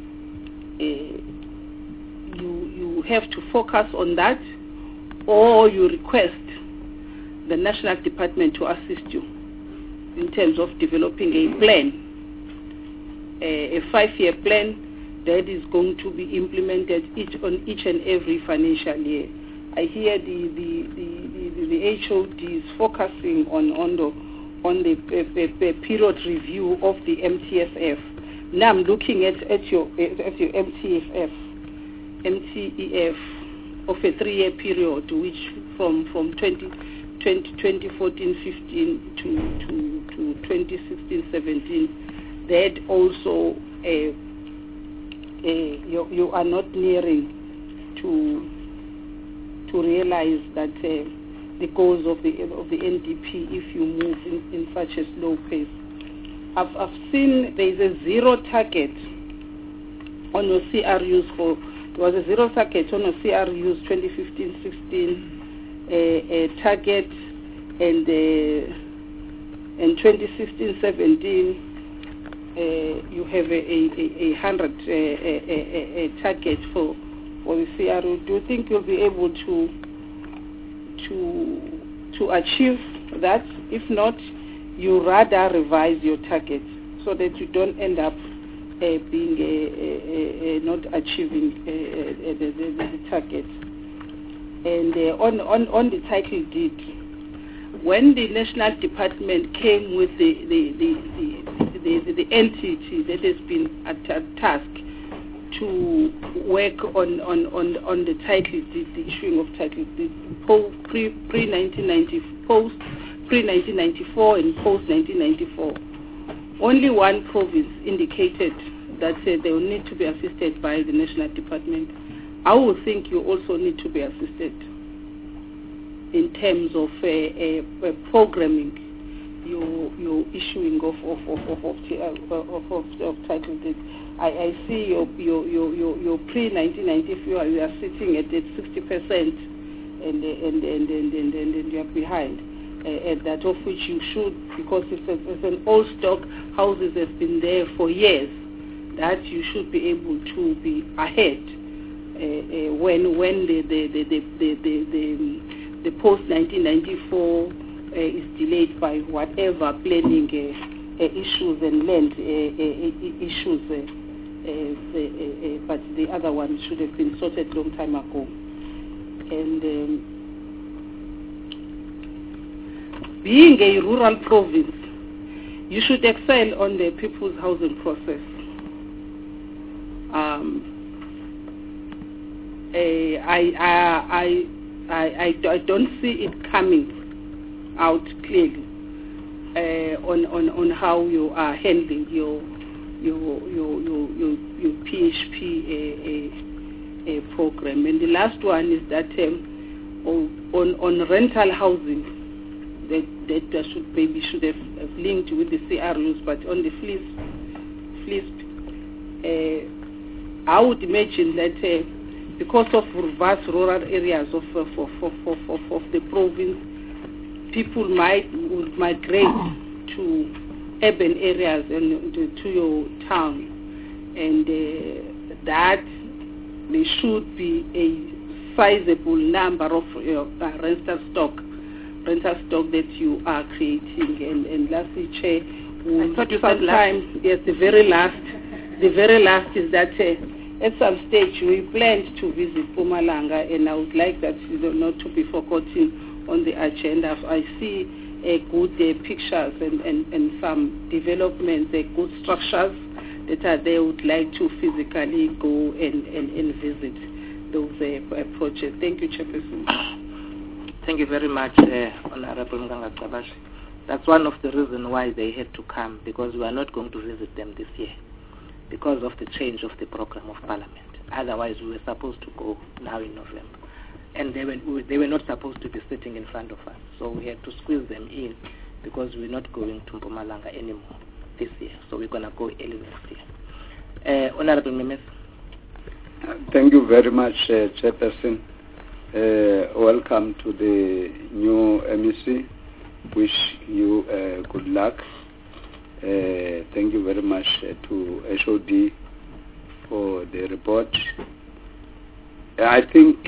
S5: You have to focus on that, or you request the National Department to assist you in terms of developing a plan, a 5-year plan that is going to be implemented on each and every financial year. I hear the HOD is focusing on the period review of the MTFF. Now I'm looking at your MTEF of a 3-year period, which from 2014-15 to 2016-17, that also you are not nearing to realize that the goals of the NDP if you move in such a slow pace. I've seen there is a zero target on your CRUs there was a zero target on your CRUs 2015-16 target, and 2016-17 you have a 100 target for the CRU. Do you think you'll be able to achieve that? If not, you rather revise your targets so that you don't end up being not achieving the target. And on the title deed, when the National Department came with the entity that has been tasked to work on the title deed, the issuing of title deed, pre-1994 and post-1994, only one province indicated that they will need to be assisted by the National Department. I would think you also need to be assisted in terms of programming your issuing of title deed. I see your pre-1994 you are sitting at 60% and you are behind. That of which you should, because it's an old stock, houses have been there for years, that you should be able to be ahead when the post-1994 is delayed by whatever planning issues and land issues, but the other one should have been sorted long time ago. And being a rural province, you should excel on the people's housing process. I don't see it coming out clearly on how you are handling your PHP program. And the last one is that on rental housing, that should have linked with the CRUs, but on the FLISP, I would imagine that because of vast rural areas of the province, people would migrate to urban areas and to your town, and that there should be a sizable number of rental stock that you are creating. And lastly, Chair, sometimes yes, the very last is that at some stage we planned to visit Mpumalanga, and I would like that not to be forgotten on the agenda. I see good pictures and some developments, good structures that are there. Would like to physically go and visit those projects. Thank you, Chairperson.
S1: Thank you very much, Honorable Mganga Cabashi. That's one of the reasons why they had to come, because we are not going to visit them this year because of the change of the program of Parliament. Otherwise, we were supposed to go now in November, and they were not supposed to be sitting in front of us. So we had to squeeze them in because we're not going to Mpumalanga anymore this year. So we're going to go early next year. Honorable Memes.
S2: Thank you very much, Chairperson. Welcome to the new MEC. Wish you good luck. Thank you very much to HOD for the report. I think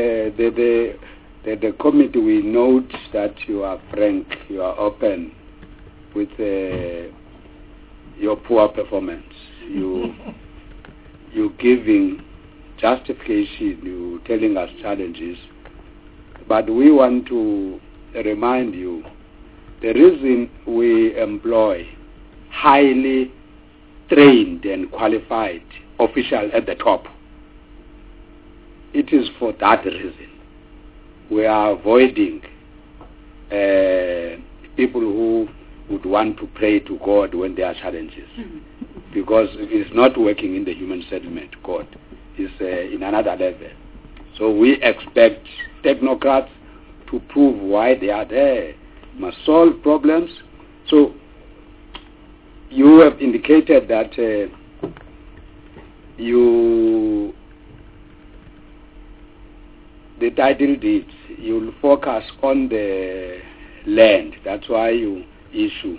S2: the committee, we note that you are frank, you are open with your poor performance. You giving justification, you telling us challenges, but we want to remind you the reason we employ highly trained and qualified officials at the top, it is for that reason. We are avoiding people who would want to pray to God when there are challenges, because it's not working in the human settlement. God is in another level. So we expect technocrats to prove why they are there, must solve problems. So you have indicated that the title deeds, you'll focus on the land. That's why you issue.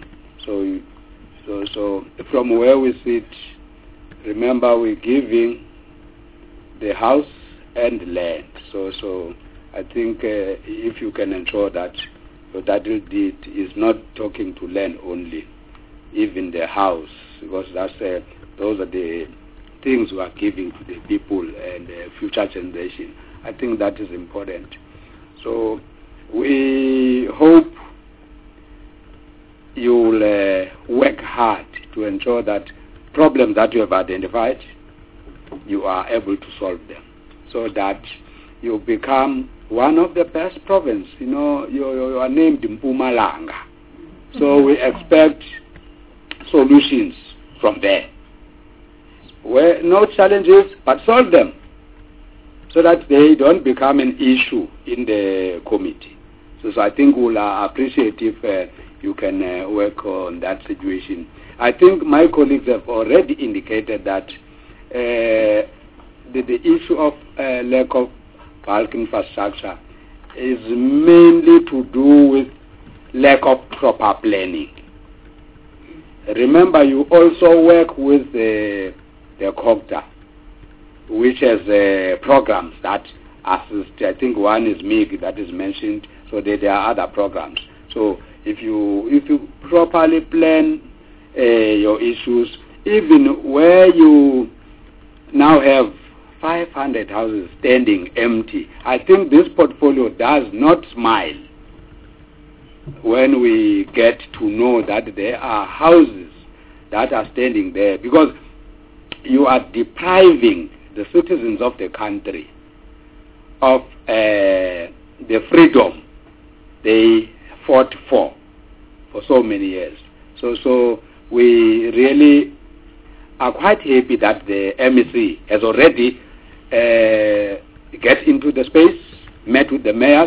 S2: So from where we sit, remember we're giving the house and land. So I think if you can ensure that your title deed is not talking to land only, even the house, because those are the things we are giving to the people and the future generation. I think that is important. So we hope you'll work hard to ensure that problems that you have identified, you are able to solve them, so that you become one of the best provinces. You know, you are named Mpumalanga. So we expect solutions from there. Where no challenges, but solve them, so that they don't become an issue in the committee. So I think we'll appreciate if you can work on that situation. I think my colleagues have already indicated that the issue of lack of bulk infrastructure is mainly to do with lack of proper planning. Remember, you also work with the COGTA, which has programs that assist. I think one is MIG that is mentioned, so there are other programs. So if you properly plan your issues, even where you now have 500 houses standing empty, I think this portfolio does not smile when we get to know that there are houses that are standing there, because you are depriving the citizens of the country of the freedom they fought for so many years. So we really are quite happy that the MEC has already get into the space, met with the mayors,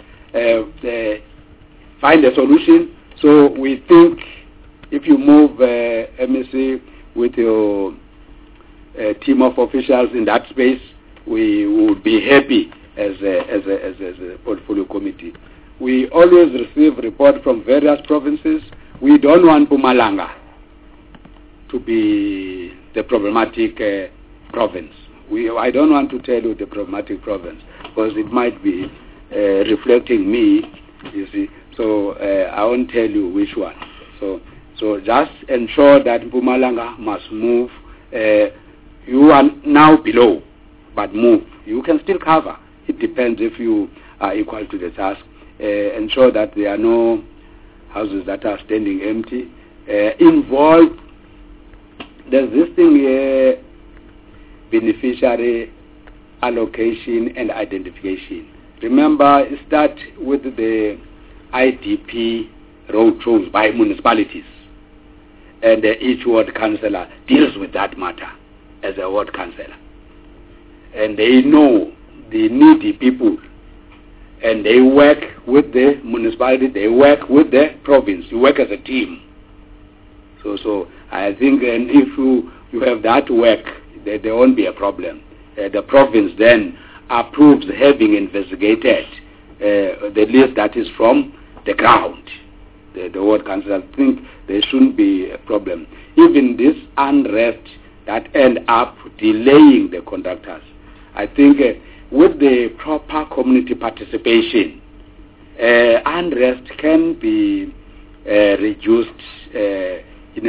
S2: find a solution. So we think if you move MEC with your team of officials in that space, we would be happy as a portfolio committee. We always receive reports from various provinces. We don't want Mpumalanga to be the problematic province. I don't want to tell you the problematic province because it might be reflecting me, you see. So I won't tell you which one. So just ensure that Mpumalanga must move. You are now below, but move. You can still cover. It depends if you are equal to the task. Ensure that there are no houses that are standing empty. Involve, there's this thing here, beneficiary allocation and identification. Remember, start with the IDP road shows by municipalities. And each ward councillor deals with that matter as a ward councillor. And they know the needy people. And they work with the municipality, they work with the province. You work as a team. So I think and if you have that work, there won't be a problem. The province then approves having investigated the list that is from the ground. The ward council, I think there shouldn't be a problem. Even this unrest that end up delaying the contractors, I think with the proper community participation, unrest can be reduced in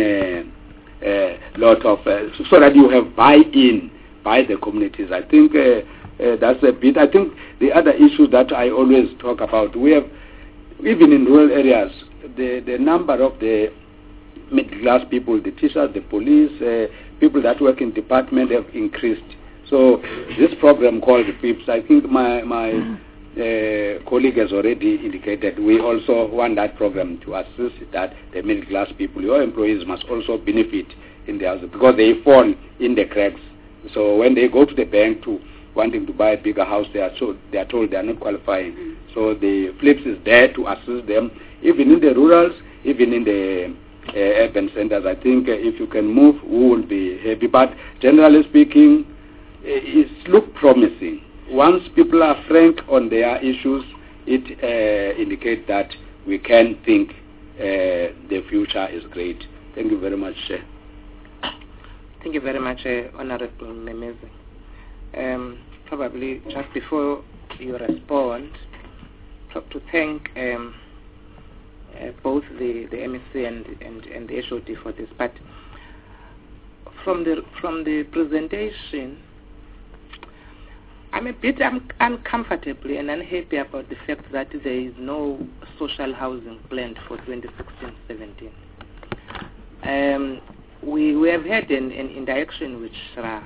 S2: a lot of, so that you have buy-in by the communities. I think that's a bit. I think the other issue that I always talk about, we have, even in rural areas, the number of the middle-class people, the teachers, the police, people that work in department have increased. So this program called PIPS, I think my colleague has already indicated, we also want that program to assist that the middle-class people, your employees must also benefit in the house because they fall in the cracks. So when they go to the bank to wanting to buy a bigger house, they are told they are not qualifying. So the FLIPS is there to assist them, even in the rurals, even in the urban centers. I think if you can move, we will be happy. But generally speaking, it looks promising. Once people are frank on their issues, it indicates that we can think the future is great. Thank you very much, Chair.
S1: Thank you very much, Honorable Memezi. Probably just before you respond, to thank both the MEC and the HOD for this. But from the presentation, I'm a bit uncomfortably and unhappy about the fact that there is no social housing planned for 2016-17. We have had an interaction with SRA,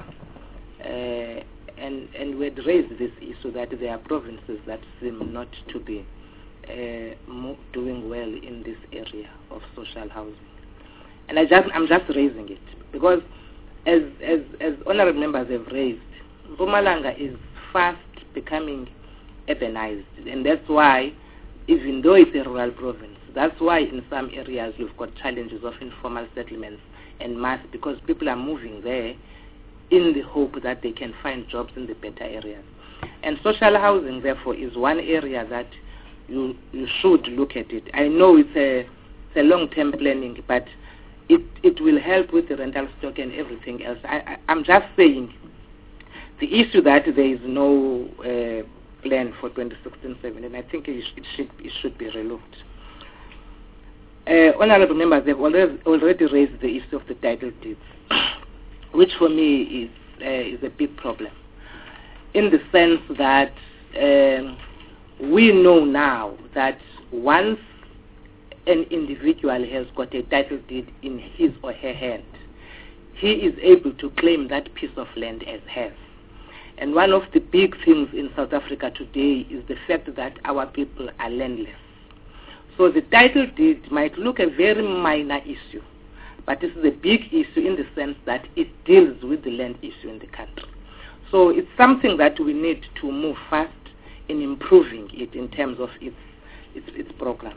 S1: and we had raised this issue that there are provinces that seem not to be doing well in this area of social housing. And I'm just raising it because as honorable members have raised, Mpumalanga is fast becoming urbanized, and that's why, even though it's a rural province, that's why in some areas you've got challenges of informal settlements and mass, because people are moving there in the hope that they can find jobs in the better areas. And social housing, therefore, is one area that you should look at it. I know it's a long-term planning, but it will help with the rental stock and everything else. I'm just saying the issue that there is no plan for 2016-17, I think it should be relooked. Honorable members have already raised the issue of the title deeds, which for me is a big problem, in the sense that we know now that once an individual has got a title deed in his or her hand, he is able to claim that piece of land as his. And one of the big things in South Africa today is the fact that our people are landless. So the title deed might look a very minor issue, but this is a big issue in the sense that it deals with the land issue in the country. So it's something that we need to move fast in improving it in terms of its program.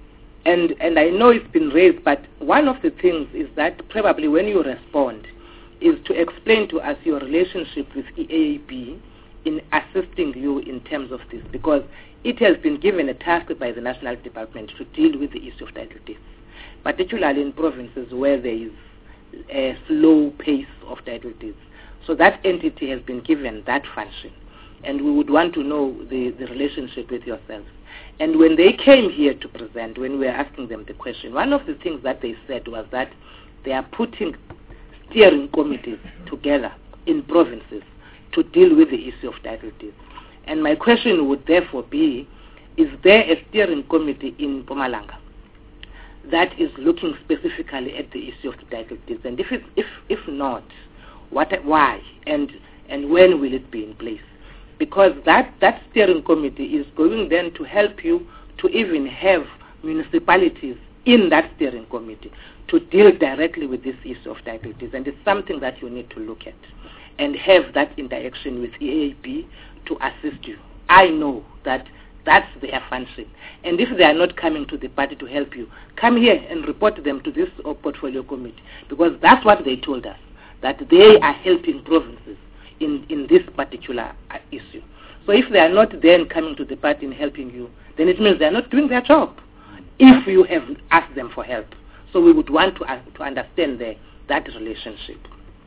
S1: And I know it's been raised, but one of the things is that probably when you respond, is to explain to us your relationship with EAB in assisting you in terms of this, because it has been given a task by the National Department to deal with the issue of title deeds, particularly in provinces where there is a slow pace of title deeds. So that entity has been given that function, and we would want to know the relationship with yourselves. And when they came here to present, when we were asking them the question, one of the things that they said was that they are putting steering committees together in provinces to deal with the issue of title deeds. And my question would therefore be, is there a steering committee in Mpumalanga that is looking specifically at the issue of the title deeds? And if not, why and when will it be in place? Because that steering committee is going then to help you to even have municipalities in that steering committee to deal directly with this issue of title deeds. And it's something that you need to look at and have that interaction with EAB to assist you. I know that that's their function. And if they are not coming to the party to help you, come here and report them to this portfolio committee, because that's what they told us, that they are helping provinces in this particular issue. So if they are not then coming to the party and helping you, then it means they are not doing their job if you have asked them for help. So we would want to understand that relationship.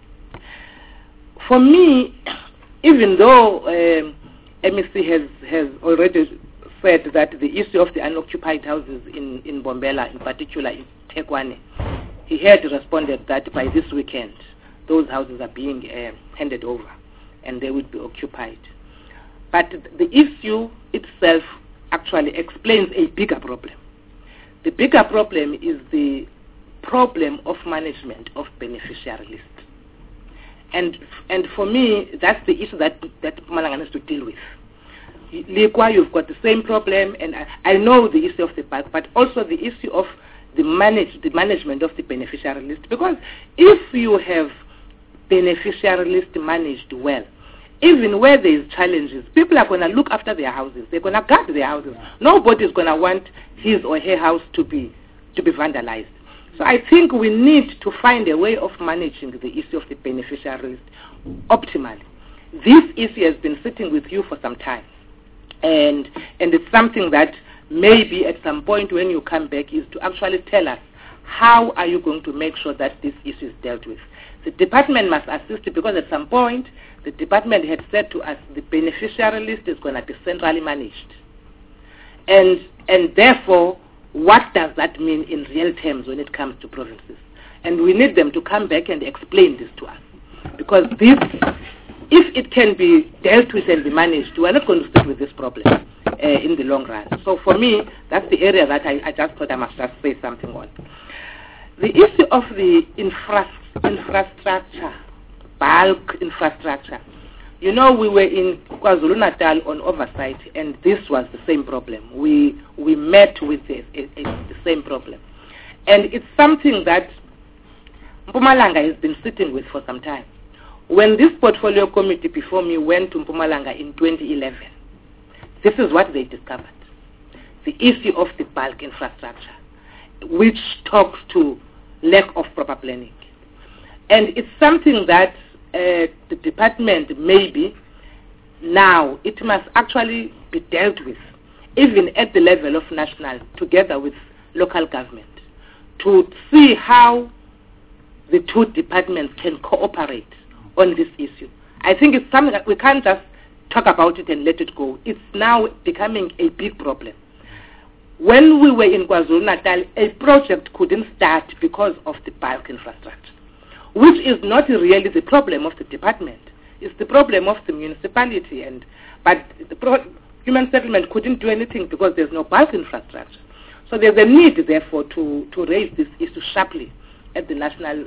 S1: For me, even though MEC has already said that the issue of the unoccupied houses in Mbombela, in particular in Thekwani, he had responded that by this weekend those houses are being handed over and they would be occupied. But the issue itself actually explains a bigger problem. The bigger problem is the problem of management of beneficiary lists. And for me, that's the issue that Mpumalanga needs to deal with. Likwa, you've got the same problem, and I know the issue of the park, but also the issue of the management of the beneficiary list. Because if you have beneficiary list managed well, even where there is challenges, people are going to look after their houses. They're going to guard their houses. Nobody is going to want his or her house to be vandalized. So I think we need to find a way of managing the issue of the beneficiary list optimally. This issue has been sitting with you for some time, and it's something that maybe at some point when you come back is to actually tell us how are you going to make sure that this issue is dealt with. The department must assist, because at some point the department had said to us the beneficiary list is going to be centrally managed, and therefore what does that mean in real terms when it comes to provinces? And we need them to come back and explain this to us, because this, if it can be dealt with and be managed, we are not going to stick with this problem in the long run. So for me, that's the area that I just thought I must just say something on. The issue of the infrastructure, bulk infrastructure. You know, we were in KwaZulu-Natal on oversight, and this was the same problem. We met with the same problem. And it's something that Mpumalanga has been sitting with for some time. When this portfolio committee before me went to Mpumalanga in 2011, this is what they discovered. The issue of the bulk infrastructure, which talks to lack of proper planning. And it's something that the department maybe now it must actually be dealt with, even at the level of national, together with local government, to see how the two departments can cooperate on this issue. I think it's something that we can't just talk about it and let it go. It's now becoming a big problem. When we were in KwaZulu-Natal, a project couldn't start because of the bulk infrastructure, which is not really the problem of the department. It's the problem of the municipality. But the human settlement couldn't do anything because there's no bulk infrastructure. So there's a need, therefore, to raise this issue sharply at the national,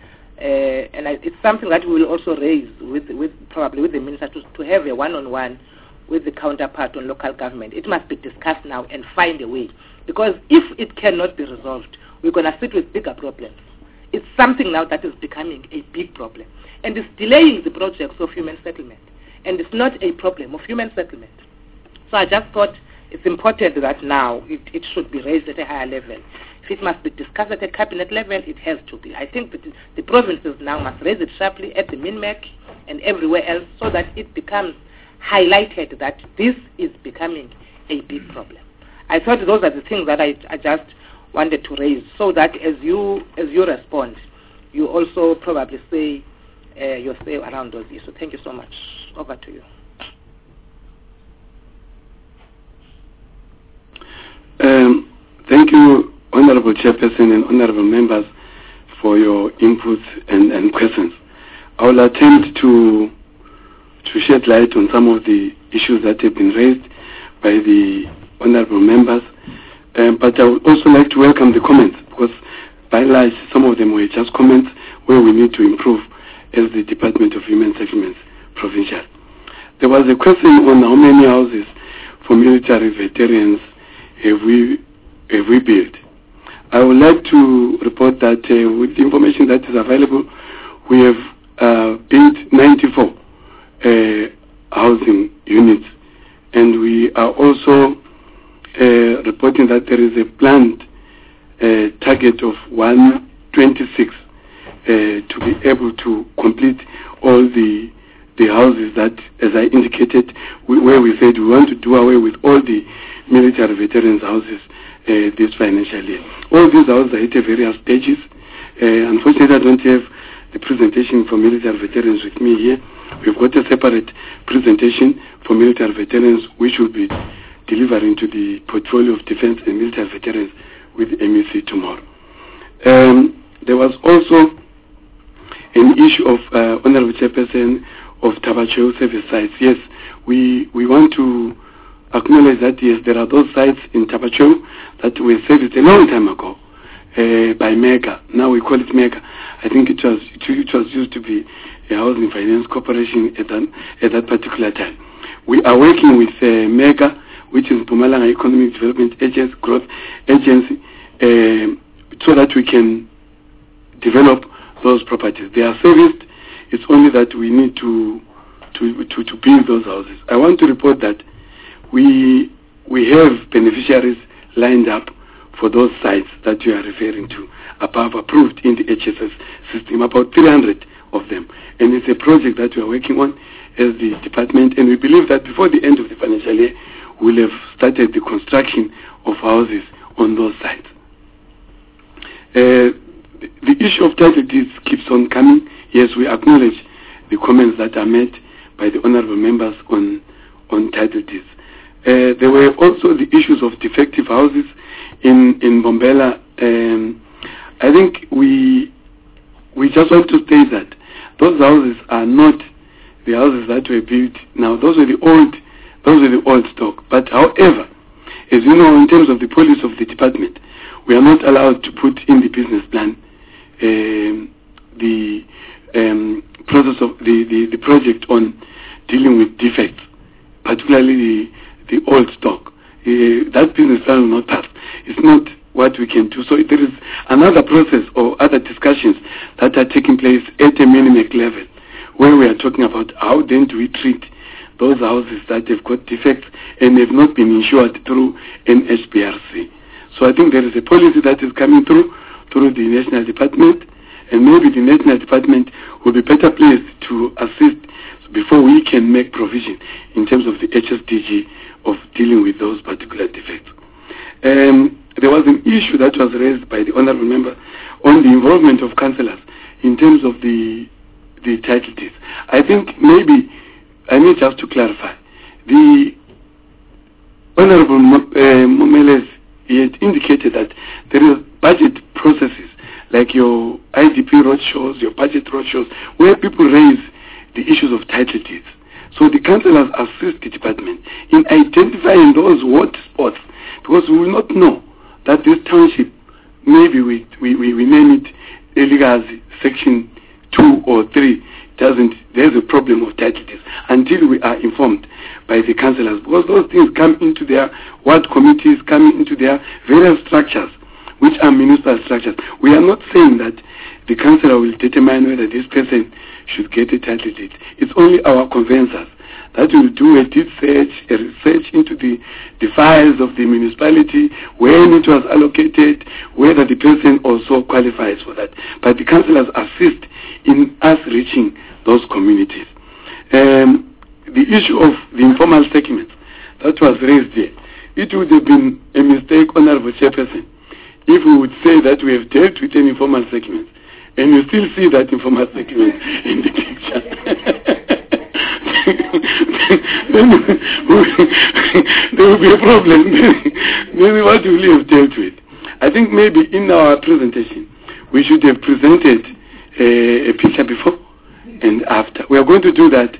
S1: and it's something that we will also raise probably with the minister to have a one-on-one with the counterpart on local government. It must be discussed now and find a way, because if it cannot be resolved, we're going to sit with bigger problems. It's something now that is becoming a big problem, and it's delaying the projects of human settlement, and it's not a problem of human settlement. So I just thought it's important that now it should be raised at a higher level. If it must be discussed at a cabinet level, it has to be. I think that the provinces now must raise it sharply at the MINMEC and everywhere else so that it becomes highlighted that this is becoming a big problem. I thought those are the things that I just wanted to raise so that as you respond, you also probably say your say around those issues. Thank you so much. Over to you.
S4: Thank you, Honorable Chairperson and Honorable Members, for your inputs and questions. I will attempt to shed light on some of the issues that have been raised by the Honorable Members, but I would also like to welcome the comments, because by and large some of them were just comments where we need to improve as the Department of Human Settlements Provincial. There was a question on how many houses for military veterans have we built. I would like to report that with the information that is available, we have built 94 housing units, and we are also reporting that there is a planned target of 126 to be able to complete all the houses that, as I indicated, where we said we want to do away with all the military veterans houses this financial year. All these houses are at various stages. Unfortunately, I don't have the presentation for military veterans with me here. We've got a separate presentation for military veterans, which will be delivering to the portfolio of defense and military veterans with MEC tomorrow. There was also an issue of Honorable Chairperson of Tabacho service sites. Yes, we want to acknowledge that yes, there are those sites in Tabacho that were serviced a long time ago by MEGA. Now we call it MEGA. I think it was used to be a Housing Finance Corporation at that particular time. We are working with MEGA, which is Mpumalanga Economic Development Agency, Growth Agency, so that we can develop those properties. They are serviced. It's only that we need to build those houses. I want to report that we have beneficiaries lined up for those sites that you are referring to, above approved in the HSS system, about 300 of them. And it's a project that we are working on as the department, and we believe that before the end of the financial year, we'll have started the construction of houses on those sites. The issue of title deeds keeps on coming. Yes, we acknowledge the comments that are made by the honorable members on title deeds. There were also the issues of defective houses in Mbombela. I think we just want to state that those houses are not the houses that were built now. Those were the old stock. But however, as you know, in terms of the policy of the department, we are not allowed to put in the business plan the process of the project on dealing with defects, particularly the old stock. That business plan will not pass. It's not what we can do. So there is another process or other discussions that are taking place at a MINMEC level, where we are talking about how then do we treat those houses that have got defects and have not been insured through an HBRC. So I think there is a policy that is coming through the National Department, and maybe the National Department will be better placed to assist before we can make provision in terms of the HSDG of dealing with those particular defects. There was an issue that was raised by the honorable member on the involvement of councillors in terms of the title deeds. I think maybe I need just to clarify. The honorable Momeles, he had indicated that there is budget processes like your IDP roadshows, your budget roadshows, where people raise the issues of title deeds. So the councillors assist the department in identifying those hot spots, because we will not know that this township, maybe we name it Eligazi section 2 or 3, there's a problem of title deeds until we are informed by the councillors, because those things come into their ward committees, come into their various structures, which are municipal structures. We are not saying that the councillor will determine whether this person should get a title deed. It's only our conveyancers that will do a deep search, a research into the files of the municipality, when it was allocated, whether the person also qualifies for that. But the councillors assist in us reaching those communities. The issue of the informal settlements that was raised there, it would have been a mistake, Honorable Chairperson, if we would say that we have dealt with an informal settlement and you still see that informal settlement in the picture. Then there will be a problem. Maybe what will we have dealt with? I think maybe in our presentation we should have presented a picture before and after. We are going to do that,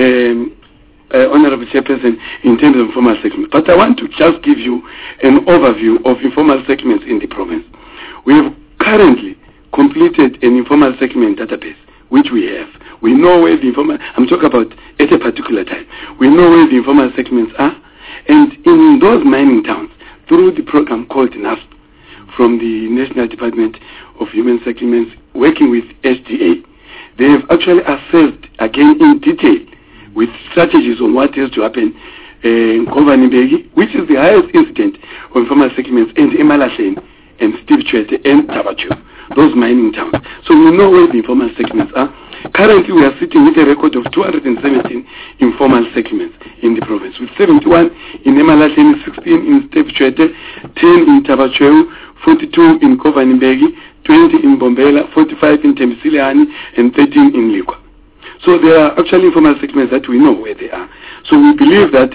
S4: Honorable Chairperson, in terms of informal settlements. But I want to just give you an overview of informal settlements in the province. We have currently completed an informal settlement database, which we have. We know where the informal, I'm talking about at a particular time, we know where the informal settlements are, and in those mining towns, through the program called NASP, from the National Department of Human Settlements, working with SDA, they have actually assessed again in detail with strategies on what has to happen in Kovanibegi, which is the highest incident of informal settlements, and Emalahleni and Steve Chwete and Tabacho, those mining towns. So we know where the informal settlements are. Currently we are sitting with a record of 217 informal settlements in the province, with 71 in Emalahleni, 16 in Steve Chwete, 10 in Tabacho, 42 in Kovanibegi, 20 in Bombela, 45 in Temsiliani, and 13 in Likwa. So there are actually informal settlements that we know where they are. So we believe that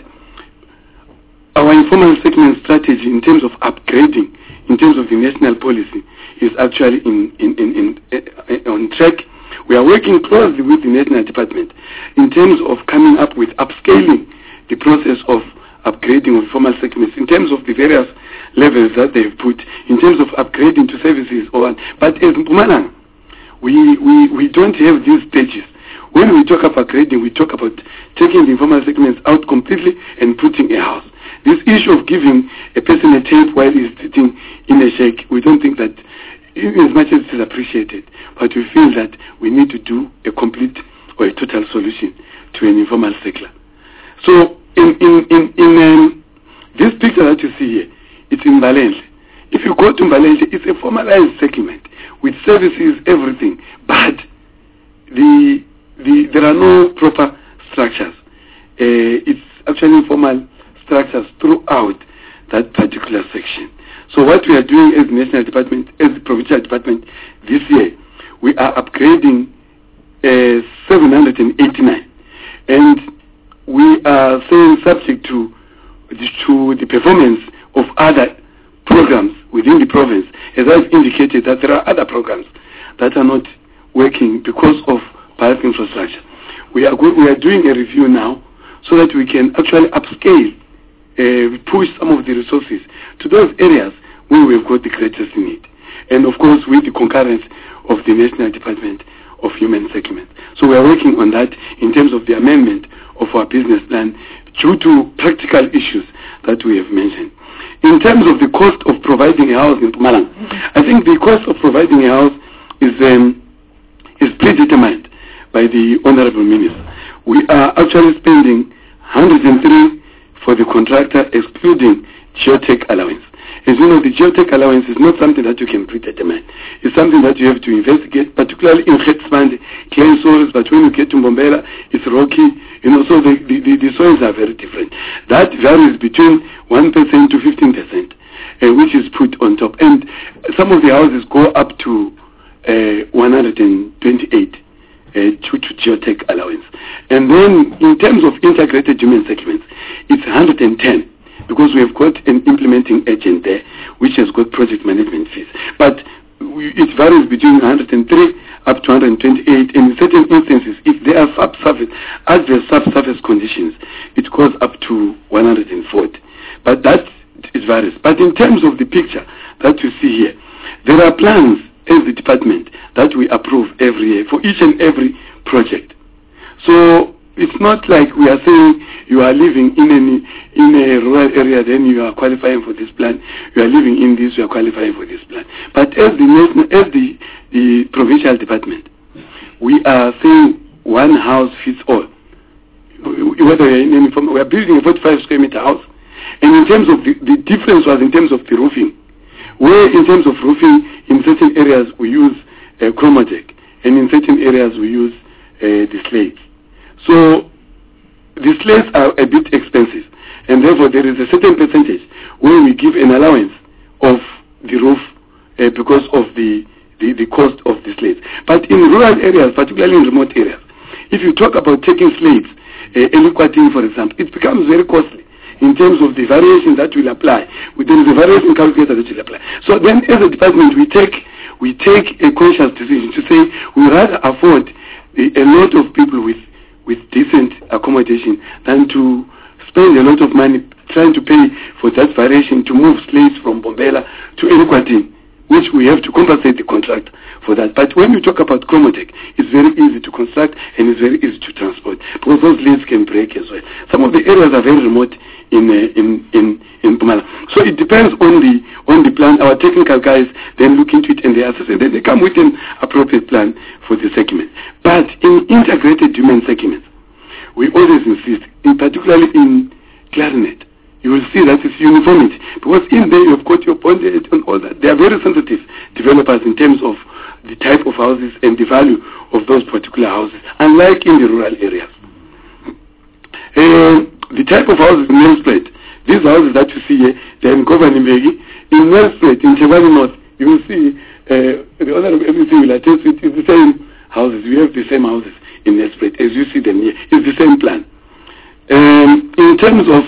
S4: our informal settlement strategy in terms of upgrading, in terms of the national policy, is actually on track. We are working closely with the national department in terms of coming up with upscaling the process of upgrading of informal settlements in terms of the various levels that they've put, in terms of upgrading to services. But as Mpumalanga, we don't have these stages. When we talk about upgrading, we talk about taking the informal settlements out completely and putting a house. This issue of giving a person a tent while he's sitting in a shack, we don't think that, as much as it is appreciated, but we feel that we need to do a complete or a total solution to an informal settler. So in this picture that you see here, it's in Mbalenhle. If you go to Mbalenhle, it's a formalized settlement with services, everything, but there are no proper structures. It's actually informal structures throughout that particular section. So what we are doing as the national department, as the provincial department this year, we are upgrading 789, and we are saying subject to the performance of other programs within the province, as I've indicated that there are other programs that are not working because of bulk infrastructure. We are doing a review now so that we can actually upscale, push some of the resources to those areas where we've got the greatest need. And of course with the concurrence of the National Department of Human Settlements. So we are working on that in terms of the amendment of our business plan due to practical issues that we have mentioned. In terms of the cost of providing a house in Mpumalanga, I think the cost of providing a house is predetermined by the Honorable Minister. We are actually spending 103 for the contractor, excluding geotech allowance. As you know, the geotech allowance is not something that you can predetermine. It's something that you have to investigate, particularly in Getsband, clay soils, but when you get to Mbombela, it's rocky, so the soils are very different. That varies between 1% to 15%, which is put on top. And some of the houses go up to 128 due to geotech allowance. And then in terms of integrated human settlements, it's 110. Because we have got an implementing agent there, which has got project management fees. But it varies between 103 up to 128, and in certain instances, if there are subsurface conditions, it goes up to 140. But that it varies. But in terms of the picture that you see here, there are plans as the department that we approve every year for each and every project. So it's not like we are saying you are living in a rural area, then you are qualifying for this plan. You are living in this, you are qualifying for this plan. But as the provincial department, we are saying one house fits all. whether we are in any form, we are building a 45 square meter house. And in terms of the difference was in terms of the roofing. Where in terms of roofing, in certain areas we use Chromatec, and in certain areas we use the slates. So the slates are a bit expensive, and therefore there is a certain percentage where we give an allowance of the roof because of the cost of the slates. But in rural areas, particularly in remote areas, if you talk about taking slates, Eluquating for example, it becomes very costly in terms of the variation that will apply. There is a variation calculator that will apply. So then as a department we take a conscious decision to say we rather afford a lot of people with decent accommodation than to spend a lot of money trying to pay for that variation to move slates from Bombela to Eluquating, which we have to compensate the contract for that. But when you talk about Chromatec, it's very easy to construct and it's very easy to transport because those slates can break as well. Some of the areas are very remote in Mpumalanga. So it depends on the plan. Our technical guys then look into it and they assess it. Then they come with an appropriate plan for the segment. But in integrated demand segments, we always insist, particularly in clarinet, you will see that it's uniformity. Because in there you've got your bondage and all that. They are very sensitive developers in terms of the type of houses and the value of those particular houses, unlike in the rural areas. The type of houses in Nelspruit, these houses that you see here, they're in Kovanimvegi. In Nelspruit, in Chebani North, you will see the Honorable MEC will attest it. It's the same houses. We have the same houses in Nelspruit as you see them here. It's the same plan. In terms of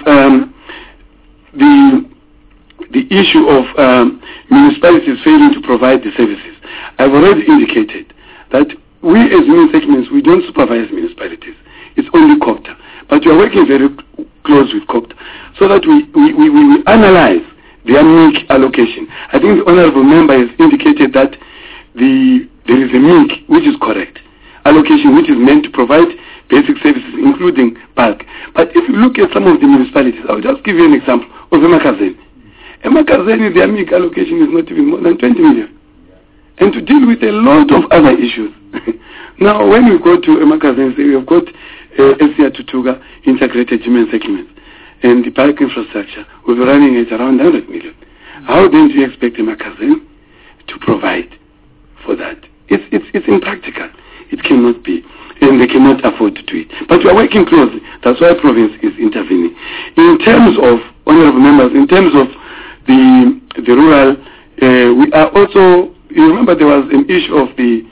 S4: the issue of municipalities failing to provide the services, I've already indicated that we as municipalities, we don't supervise municipalities. It's only COGTA. But we are working very close with COGTA so that we analyze their MIC allocation. I think the Honorable Member has indicated that there is a MIC which is correct, allocation which is meant to provide basic services including bulk. But if you look at some of the municipalities, I'll just give you an example of Emakazeni. Emakazeni, their MIC allocation is not even more than 20 million. And to deal with a lot of other issues. Now, when we go to Emakazeni, we have got SCR Tutuga integrated demand segments and the bulk infrastructure will be running at around 100 million. How then do you expect Emakazeni to provide for that? It's impractical. It cannot be. And they cannot afford to do it. But we are working closely. That's why province is intervening. In terms of, honorable members, in terms of the rural, we are also, you remember there was an issue of the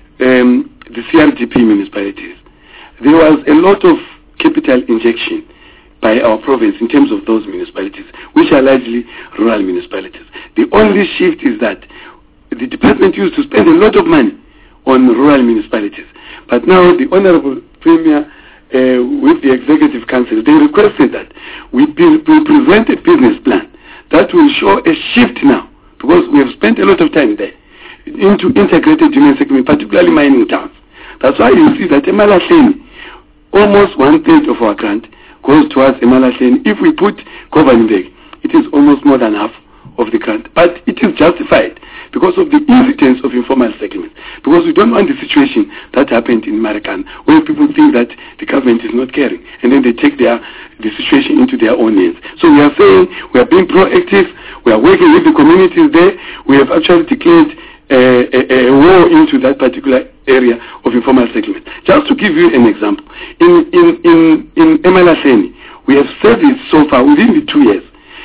S4: CRDP municipalities. There was a lot of capital injection by our province in terms of those municipalities, which are largely rural municipalities. The only shift is that the department used to spend a lot of money on rural municipalities. But now the Honorable Premier with the Executive Council, they requested that we present a business plan that will show a shift now, because we have spent a lot of time there, into integrated demand segment, particularly mining towns. That's why you see that Emalahleni, almost 1/3 of our grant goes towards Emalahleni. If we put Kovanimvegi, it is almost more than half of the grant. But it is justified because of the incidence of informal segments. Because we don't want the situation that happened in Marikana, where people think that the government is not caring, and then they take the situation into their own hands. So we are saying we are being proactive, we are working with the communities there, we have actually declared a war into that particular area of informal segment. Just to give you an example, in Emalahleni, we have serviced so far within the 2 years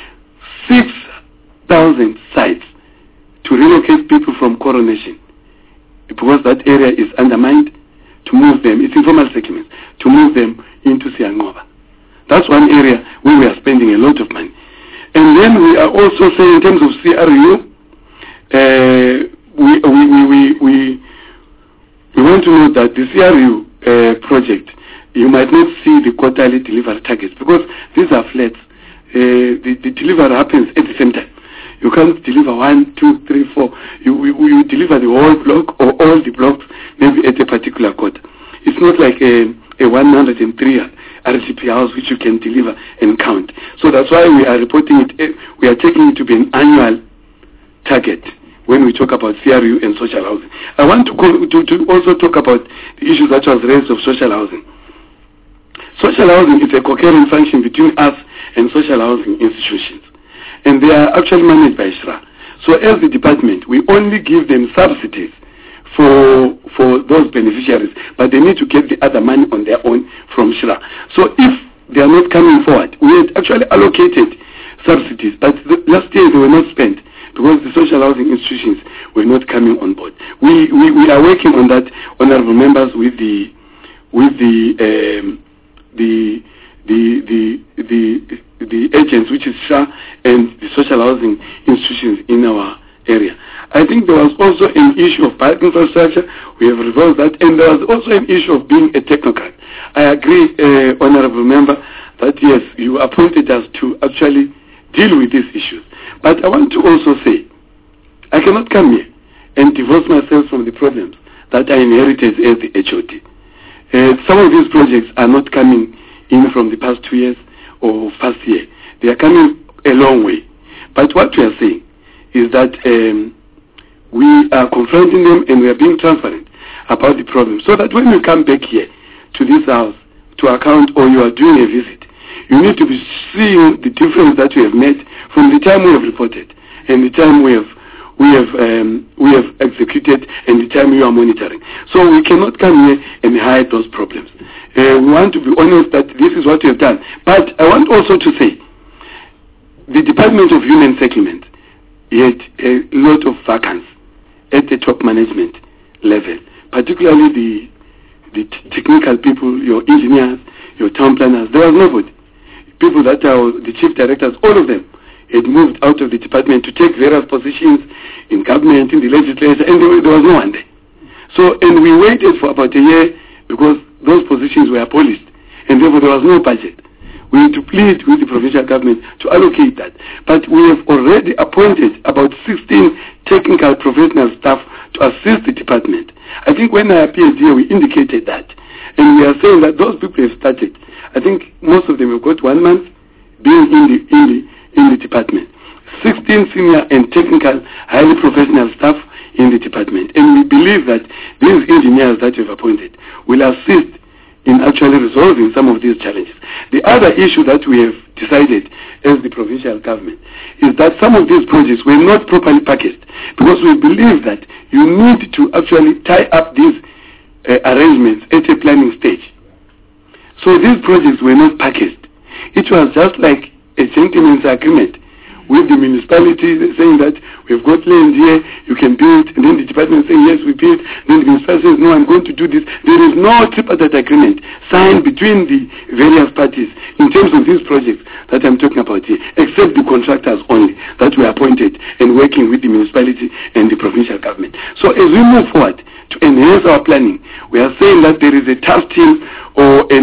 S4: 6,000 sites to relocate people from Coronation, because that area is undermined, to move them, it's informal segments, to move them into Siangova. That's one area where we are spending a lot of money. And then we are also saying in terms of CRU, we want to know that the CRU project, you might not see the quarterly delivery targets because these are flats. The delivery happens at the same time. You can't deliver 1, 2, 3, 4. You deliver the whole block or all the blocks maybe at a particular quarter. It's not like a 103 RCP house which you can deliver and count. So that's why we are reporting it. We are taking it to be an annual target when we talk about CRU and social housing. I want to also talk about the issues that was raised of social housing. social housing is a coherent function between us and social housing institutions. And they are actually managed by SHRA. So as the department, we only give them subsidies for those beneficiaries, but they need to get the other money on their own from SHRA. So if they are not coming forward, we had actually allocated subsidies, but last year they were not spent because the social housing institutions were not coming on board. We are working on that, honourable members, with the agents, which is SHRA, and the social housing institutions in our area. I think there was also an issue of park infrastructure. We have resolved that, and there was also an issue of being a technocrat. I agree, honourable member, that yes, you appointed us to actually deal with these issues. But I want to also say, I cannot come here and divorce myself from the problems that I inherited as the HOD. Some of these projects are not coming in from the past 2 years or first year. They are coming a long way. But what we are saying is that we are confronting them and we are being transparent about the problem, so that when you come back here to this house to account, or you are doing a visit, you need to be seeing the difference that we have made from the time we have reported and the time we have executed and the time you are monitoring. So we cannot come here and hide those problems. We want to be honest that this is what we have done. But I want also to say, the Department of Human Settlement had a lot of vacancies at the top management level, particularly the technical people, your engineers, your town planners. There was nobody. People that are the chief directors, all of them had moved out of the department to take various positions in government, in the legislature, and there was no one there. So, and we waited for about a year because those positions were abolished, and therefore there was no budget. We need to plead with the provincial government to allocate that. But we have already appointed about 16 technical professional staff to assist the department. I think when I appeared here, we indicated that. And we are saying that those people have started. I think most of them have got 1 month being in the department. 16 senior and technical, highly professional staff in the department. And we believe that these engineers that we've appointed will assist in actually resolving some of these challenges. The other issue that we have decided as the provincial government is that some of these projects were not properly packaged, because we believe that you need to actually tie up these arrangements at a planning stage. So these projects were not packaged. It was just like a gentleman's agreement with the municipality saying that we've got land here, you can build, and then the department saying yes, we build, then the municipality says no, I'm going to do this. There is no tripartite agreement signed between the various parties in terms of these projects that I'm talking about here, except the contractors only that were appointed and working with the municipality and the provincial government. So as we move forward to enhance our planning, we are saying that there is a task team or a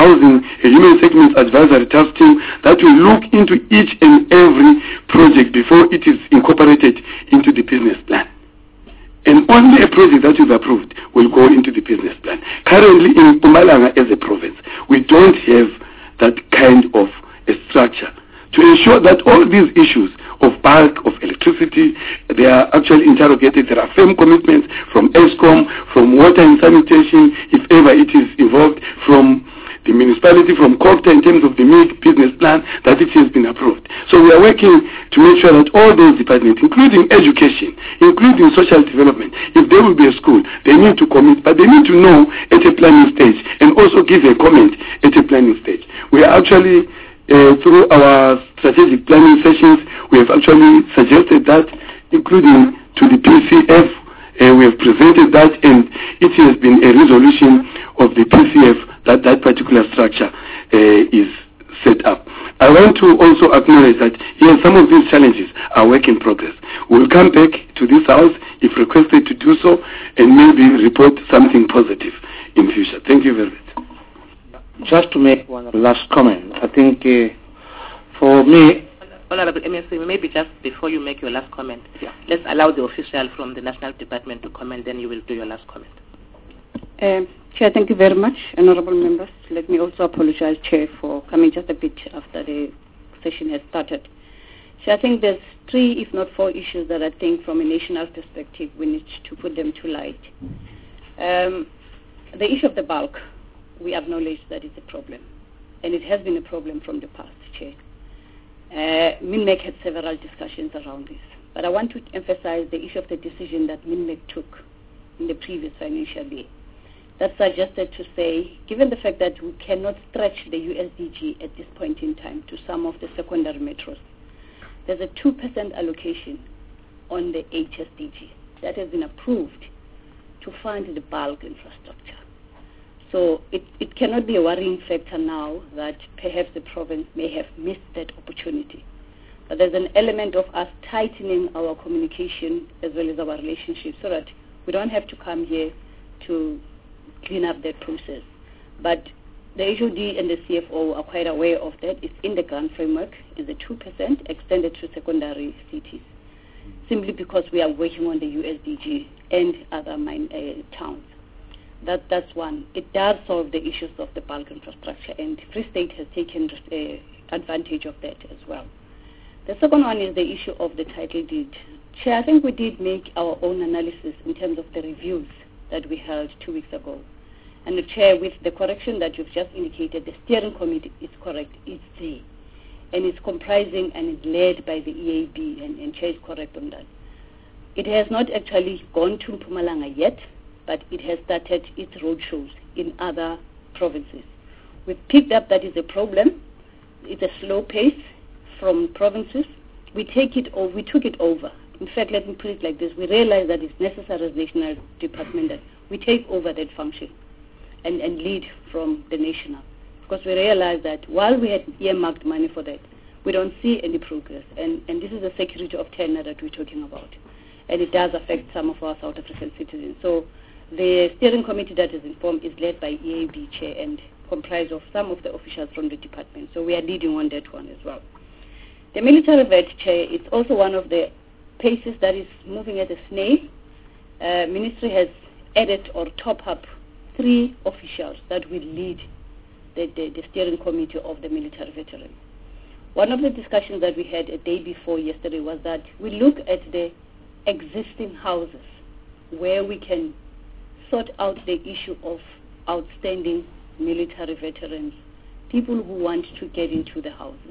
S4: human settlement advisory task team that will look into each and every project before it is incorporated into the business plan. And only a project that is approved will go into the business plan. Currently in Mpumalanga as a province, we don't have that kind of a structure to ensure that all these issues of bulk, of electricity, they are actually interrogated. There are firm commitments from ESCOM, from water and sanitation, if ever it is involved, from the municipality, from COGTA in terms of the MIG business plan, that it has been approved. So we are working to make sure that all those departments, including education, including social development, if there will be a school, they need to commit, but they need to know at a planning stage and also give a comment at a planning stage. We are actually through our strategic planning sessions, we have actually suggested that, including to the PCF, we have presented that, and it has been a resolution of the PCF that that particular structure is set up. I want to also acknowledge that, yes, some of these challenges are work in progress. We'll come back to this house if requested to do so, and maybe report something positive in future. Thank you very much.
S3: Just to make one last comment, I think for me...
S1: Honorable MSC, maybe just before you make your last comment, let's allow the official from the National Department to comment, then you will do your last comment.
S5: Chair, thank you very much, honorable members. Let me also apologize, Chair, for coming just a bit after the session has started. So I think there's 3, if not 4 issues that I think from a national perspective we need to put them to light. The issue of the bulk, we acknowledge that it's a problem.
S8: and it has been a problem from the past, Chair. MINMEC had several discussions around this, but I want to emphasize the issue of the decision that MINMEC took in the previous financial year. That suggested to say, given the fact that we cannot stretch the USDG at this point in time to some of the secondary metros, there's a 2% allocation on the HSDG that has been approved to fund the bulk infrastructure. So it cannot be a worrying factor now that perhaps the province may have missed that opportunity. But there's an element of us tightening our communication as well as our relationship so that we don't have to come here to clean up that process. But the HOD and the CFO are quite aware of that. It's in the grant framework. It's a 2% extended to secondary cities, simply because we are working on the USDG and other towns. That's one. It does solve the issues of the bulk infrastructure, and Free State has taken advantage of that as well. The second one is the issue of the title deed. Chair, I think we did make our own analysis in terms of the reviews that we held 2 weeks ago. And the Chair, with the correction that you've just indicated, the steering committee is correct. It's there. And it's comprising and is led by the EAB, and Chair is correct on that. It has not actually gone to Mpumalanga yet, but it has started its roadshows in other provinces. We've picked up that is a problem. It's a slow pace from provinces. We took it over. In fact, let me put it like this. We realize that it's necessary as national department that we take over that function and lead from the national. Because we realize that while we had earmarked money for that, we don't see any progress. And this is the security of tenure that we're talking about. And it does affect some of our South African citizens. So the steering committee that is informed is led by EAB Chair and comprised of some of the officials from the department. So we are leading on that one as well. The military vet Chair is also one of the paces that is moving at a snail. Ministry has added or top up 3 officials that will lead the steering committee of the military veterans. One of the discussions that we had a day before yesterday was that we look at the existing houses where we can sort out the issue of outstanding military veterans, people who want to get into the houses.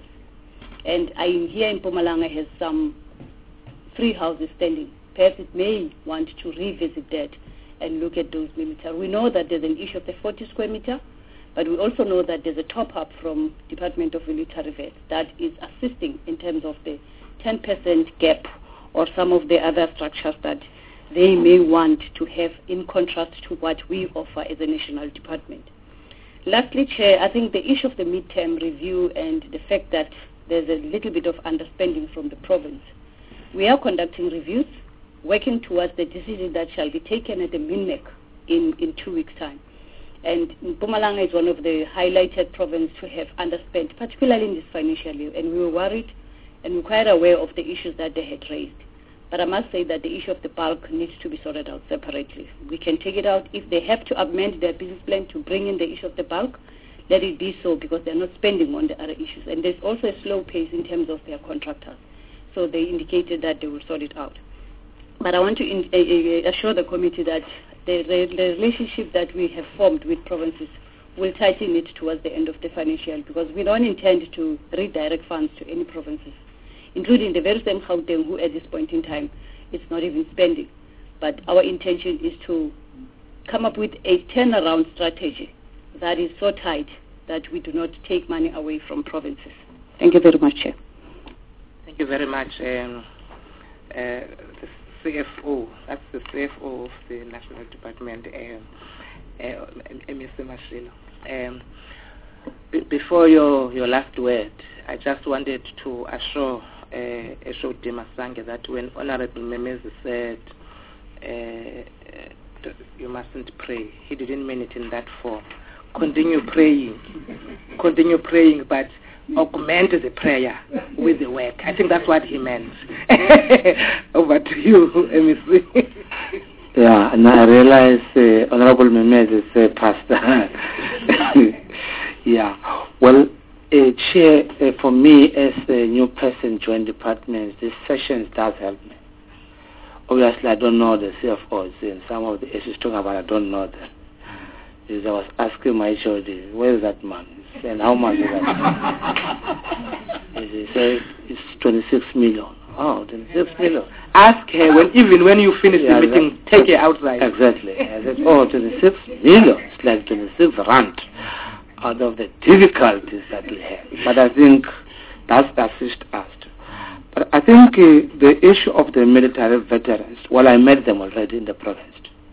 S8: And I here in Mpumalanga has some 3 houses standing. Perhaps it may want to revisit that and look at those military. We know that there's an issue of the 40 square meter, but we also know that there's a top-up from Department of Military Vets that is assisting in terms of the 10% gap or some of the other structures that they may want to have in contrast to what we offer as a national department. Lastly, Chair, I think the issue of the midterm review and the fact that there's a little bit of understanding from the province. We are conducting reviews, working towards the decision that shall be taken at the MINMEC in 2 weeks' time. And Mpumalanga is one of the highlighted provinces to have underspent, particularly in this financial year. And we were worried and we're quite aware of the issues that they had raised. But I must say that the issue of the bulk needs to be sorted out separately. We can take it out. If they have to amend their business plan to bring in the issue of the bulk, let it be so, because they're not spending on the other issues. And there's also a slow pace in terms of their contractors. So they indicated that they will sort it out. But I want to assure the committee that the relationship that we have formed with provinces will tighten it towards the end of the financial year, because we don't intend to redirect funds to any provinces, including the very same Gauteng, who at this point in time is not even spending. But our intention is to come up with a turnaround strategy that is so tight that we do not take money away from provinces. Thank you very much, Chair.
S1: Thank you very much. The CFO, that's the CFO of the National Department, Mr. Mashilo. Before your last word, I just wanted to assure Eshodi Masange that when Honorable Memezi said you mustn't pray, he didn't mean it in that form. Continue praying, but augment the prayer with the work. I think that's what he meant. Over to you, MEC.
S3: Yeah, and I realize Honorable Memezi is a pastor. Yeah, well, Chair, for me as a new person joined departments, this session does help me. Obviously, I don't know the CFOs and some of the issues talking about, I don't know them. As I was asking my HOD, where is that man? And how much is that? He said it's 26 million. Oh, 26 million.
S1: Ask her even when you finish the meeting, take her outside.
S3: Exactly. I said, 26 million. It's like 26 rand out of the difficulties that we have. But I think that's assist us. But I think the issue of the military veterans, well, I met them already in the province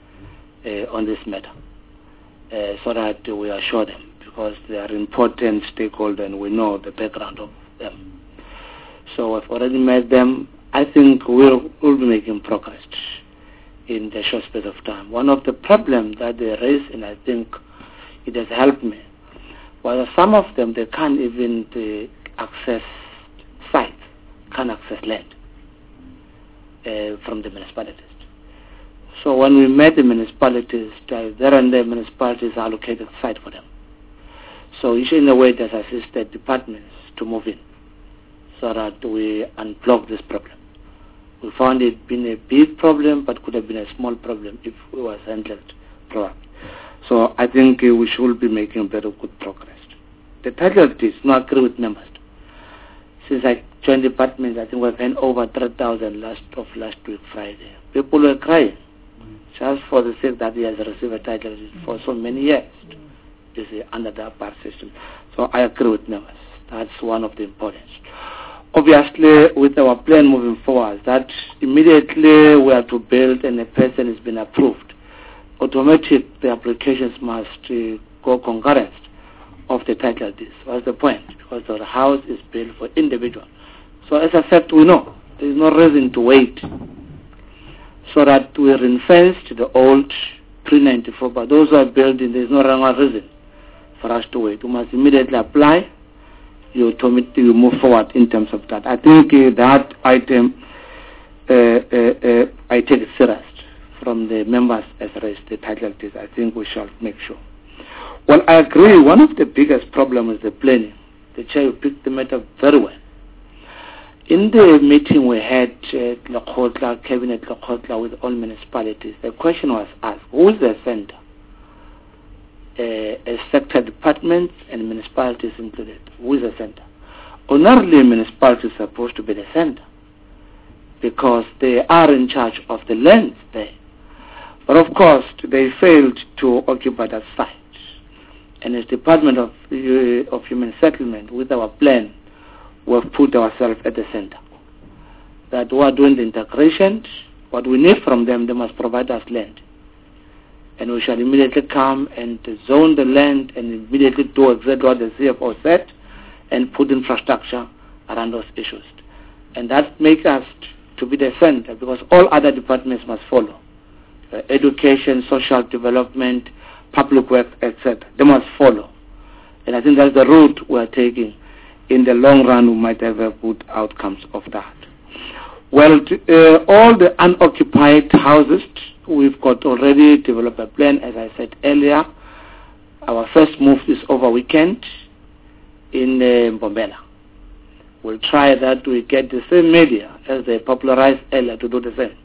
S3: on this matter, so that we assure them, because they are important stakeholders and we know the background of them. So I've already met them. I think we'll be making progress in the short space of time. One of the problems that they raise, and I think it has helped me, was some of them, they can't even access sites, can't access land from the municipalities. So when we met the municipalities, there and the municipalities allocated site for them. So each in a way that assisted departments to move in, so that we unblock this problem. We found it been a big problem, but could have been a small problem if it was handled properly. So I think we should be making very good progress. The title is not agree with members. Since I joined departments, I think we've had over 3,000 last week Friday. People were crying just for the sake that he has received a title for so many years. This is under the APAR system. So I agree with members. That's one of the importance. Obviously, with our plan moving forward, that immediately we have to build and a person has been approved. Automatic, the applications must go concurrent of the title deeds. What's the point? Because the house is built for individual. So as I said, we know there is no reason to wait, so that we ring-fence the old pre-94. But those who are building, there is no reason for us to wait. We must immediately apply. You move forward in terms of that. I think that item I take it serious from the members as raised the title deeds. I think we shall make sure. Well, I agree. One of the biggest problems is the planning. The chair picked the matter very well. In the meeting we had at Lekgotla, Cabinet Lekgotla, with all municipalities, the question was asked, who is the center? As sector departments and municipalities included. Who is the center? Ordinarily, municipalities are supposed to be the center, because they are in charge of the lands there. But of course, they failed to occupy that site. And as Department of Human Settlement, with our plan, we have put ourselves at the center. That we are doing the integration. What we need from them, they must provide us land. And we shall immediately come and zone the land and immediately do exactly what the CFO said and put infrastructure around those issues. And that makes us to be the center, because all other departments must follow. Education, social development, public works, etc. They must follow. And I think that's the route we are taking. In the long run, we might have good outcomes of that. Well, all the unoccupied houses, we've got already developed a plan, as I said earlier. Our first move is over weekend in Mbombela. We'll try that we get the same media as they popularized earlier to do the same.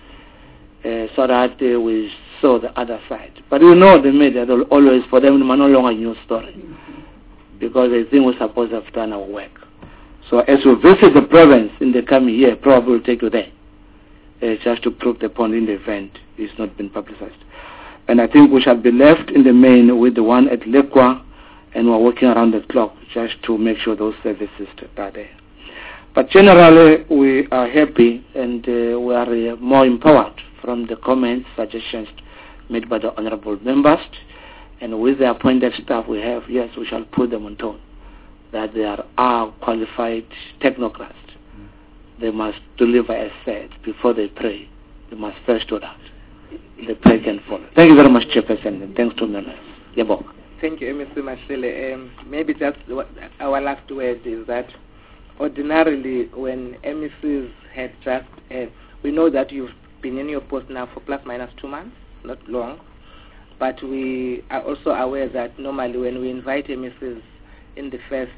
S3: So that we saw the other side. But you know the media, they'll always, for them, no longer a news story, because they think we're supposed to have done our work. So as we visit the province in the coming year, probably we'll take you there, just to prove the point in the event it's not been publicized. And I think we shall be left in the main with the one at Lekwa, and we're working around the clock just to make sure those services are there. But generally, we are happy and we are more empowered from the comments, suggestions made by the honorable members. And with the appointed staff we have, yes, we shall put them on tone, that they are qualified technocrats. They must deliver as said before they pray. They must first do that. The prayer can follow. Thank you very much, Chairperson, and thanks to members. Yebo.
S1: Thank you, Mr. Mashele. Maybe just our last word is that ordinarily when MECs had just, we know that you've been in your post now for plus minus 2 months, not long, but we are also aware that normally when we invite MECs in the first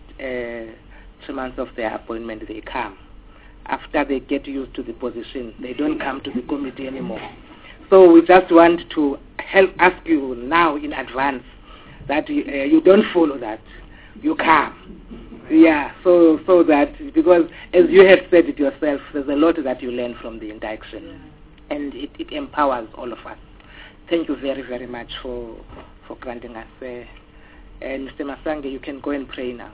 S1: 3 months of their appointment, they come. After they get used to the position, they don't come to the committee anymore. So we just want to ask you now in advance that you don't follow that. you come. Yeah, so that, because as you have said it yourself, there's a lot that you learn from the induction, and it empowers all of us. Thank you very, very much for granting us. And Mr. Masange, you can go and pray now.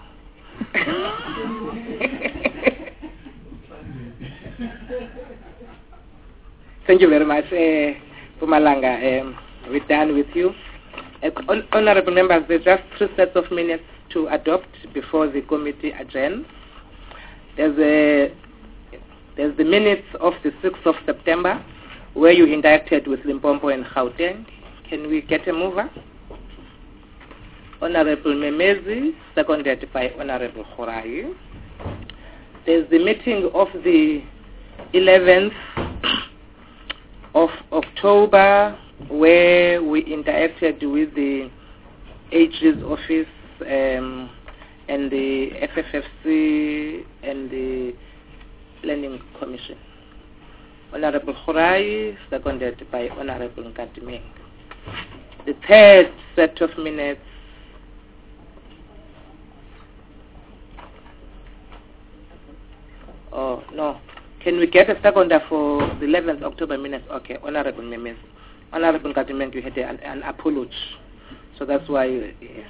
S1: Thank you very much, Mpumalanga. We're done with you. Honorable members, there's just 3 sets of minutes to adopt before the committee adjourns. There's the minutes of the 6th of September, where you interacted with Limpopo and Gauteng. Can we get a mover? Honorable Memezi, seconded by Honorable Khorai. There's the meeting of the 11th of October, where we interacted with the AG's office and the FFFC and the Planning Commission. Honorable Khorai, seconded by Honorable Nkatimeng. The 3rd set of minutes no. Can we get a seconder for the 11th October minutes? Okay, Honorable Memes. Honorable Nkatimeng, you had an apology. So that's why yes.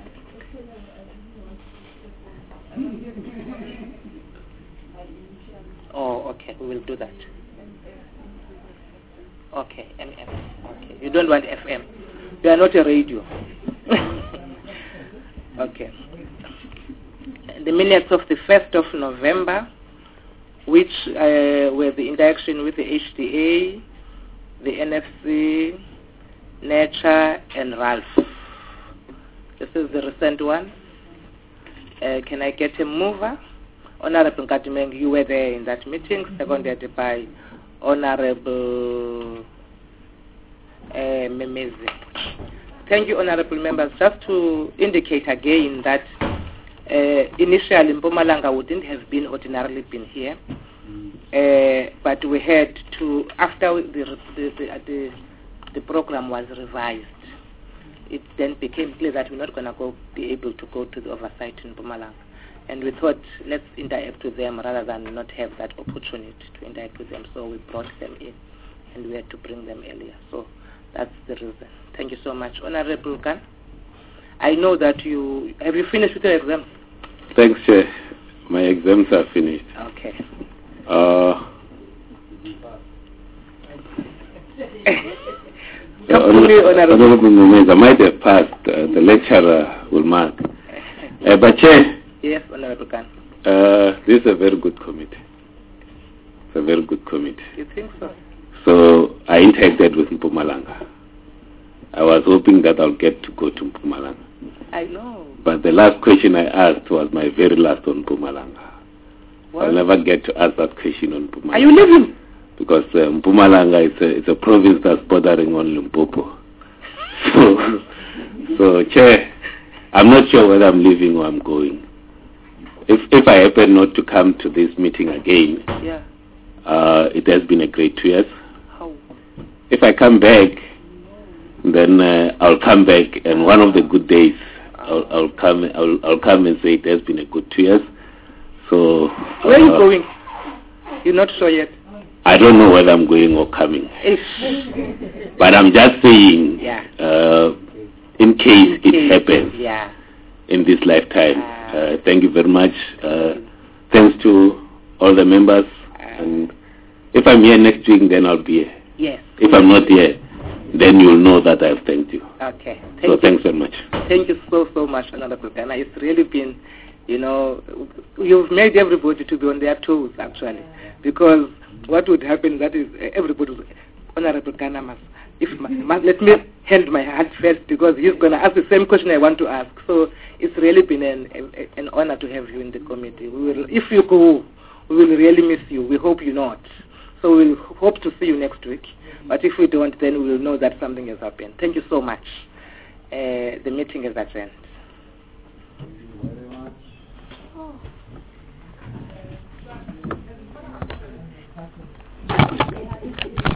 S1: Oh, okay, we will do that. Okay, MM. Okay, you don't want FM. You are not a radio. Okay. The minutes of the 1st of November, which were the interaction with the HDA, the NFC, Nature, and Ralph. This is the recent one. Can I get a mover? Honorable Nkatimeng, you were there in that meeting, seconded by Honorable Memezi. Thank you, honorable members. Just to indicate again that initially Mpumalanga wouldn't have been ordinarily been here, but we had to, after the program was revised, it then became clear that we're not going to be able to go to the oversight in Mpumalanga. And we thought, let's interact with them rather than not have that opportunity to interact with them. So we brought them in, and we had to bring them earlier. So that's the reason. Thank you so much. Honorable Khan, I know that you... Have you finished with your exams?
S6: Thanks, Chair. My exams are finished.
S1: Okay.
S6: Honorable Memezi, I might have passed. The lecturer will mark. But Chair...
S1: Yes, Honorable Khan.
S6: This is a very good committee. It's a very good committee.
S1: You think so?
S6: So I interacted with Mpumalanga. I was hoping that I'll get to go to Mpumalanga.
S1: I know.
S6: But the last question I asked was my very last on Mpumalanga. I'll never get to ask that question on Mpumalanga.
S1: Are you leaving?
S6: Because Mpumalanga is a province that's bordering on Limpopo. So Chair, I'm not sure whether I'm leaving or I'm going. If I happen not to come to this meeting again,
S1: yeah.
S6: It has been a great 2 years.
S1: How?
S6: If I come back, then I'll come back, and one of the good days, I'll come and say it has been a good 2 years. So
S1: where are you going? You're not sure yet.
S6: I don't know whether I'm going or coming. But I'm just saying,
S1: yeah.
S6: In case it happens.
S1: Yeah.
S6: In this lifetime. Thank you very much. Thanks to all the members. And if I'm here next week, then I'll be here.
S1: Yes.
S6: If I'm not here, then you'll know that I've thanked you.
S1: Okay.
S6: Thanks very much.
S1: Thank you so much, Honorable Ghana. It's really been, you've made everybody to be on their toes, actually. Because what would happen, that is, everybody, Honorable Ghana must, let me hand my hand first, because he's going to ask the same question I want to ask. So it's really been an honor to have you in the committee. If you go, we will really miss you. We hope you not. So we'll hope to see you next week. But if we don't, then we will know that something has happened. Thank you so much. The meeting is adjourned.
S9: Thank you very much.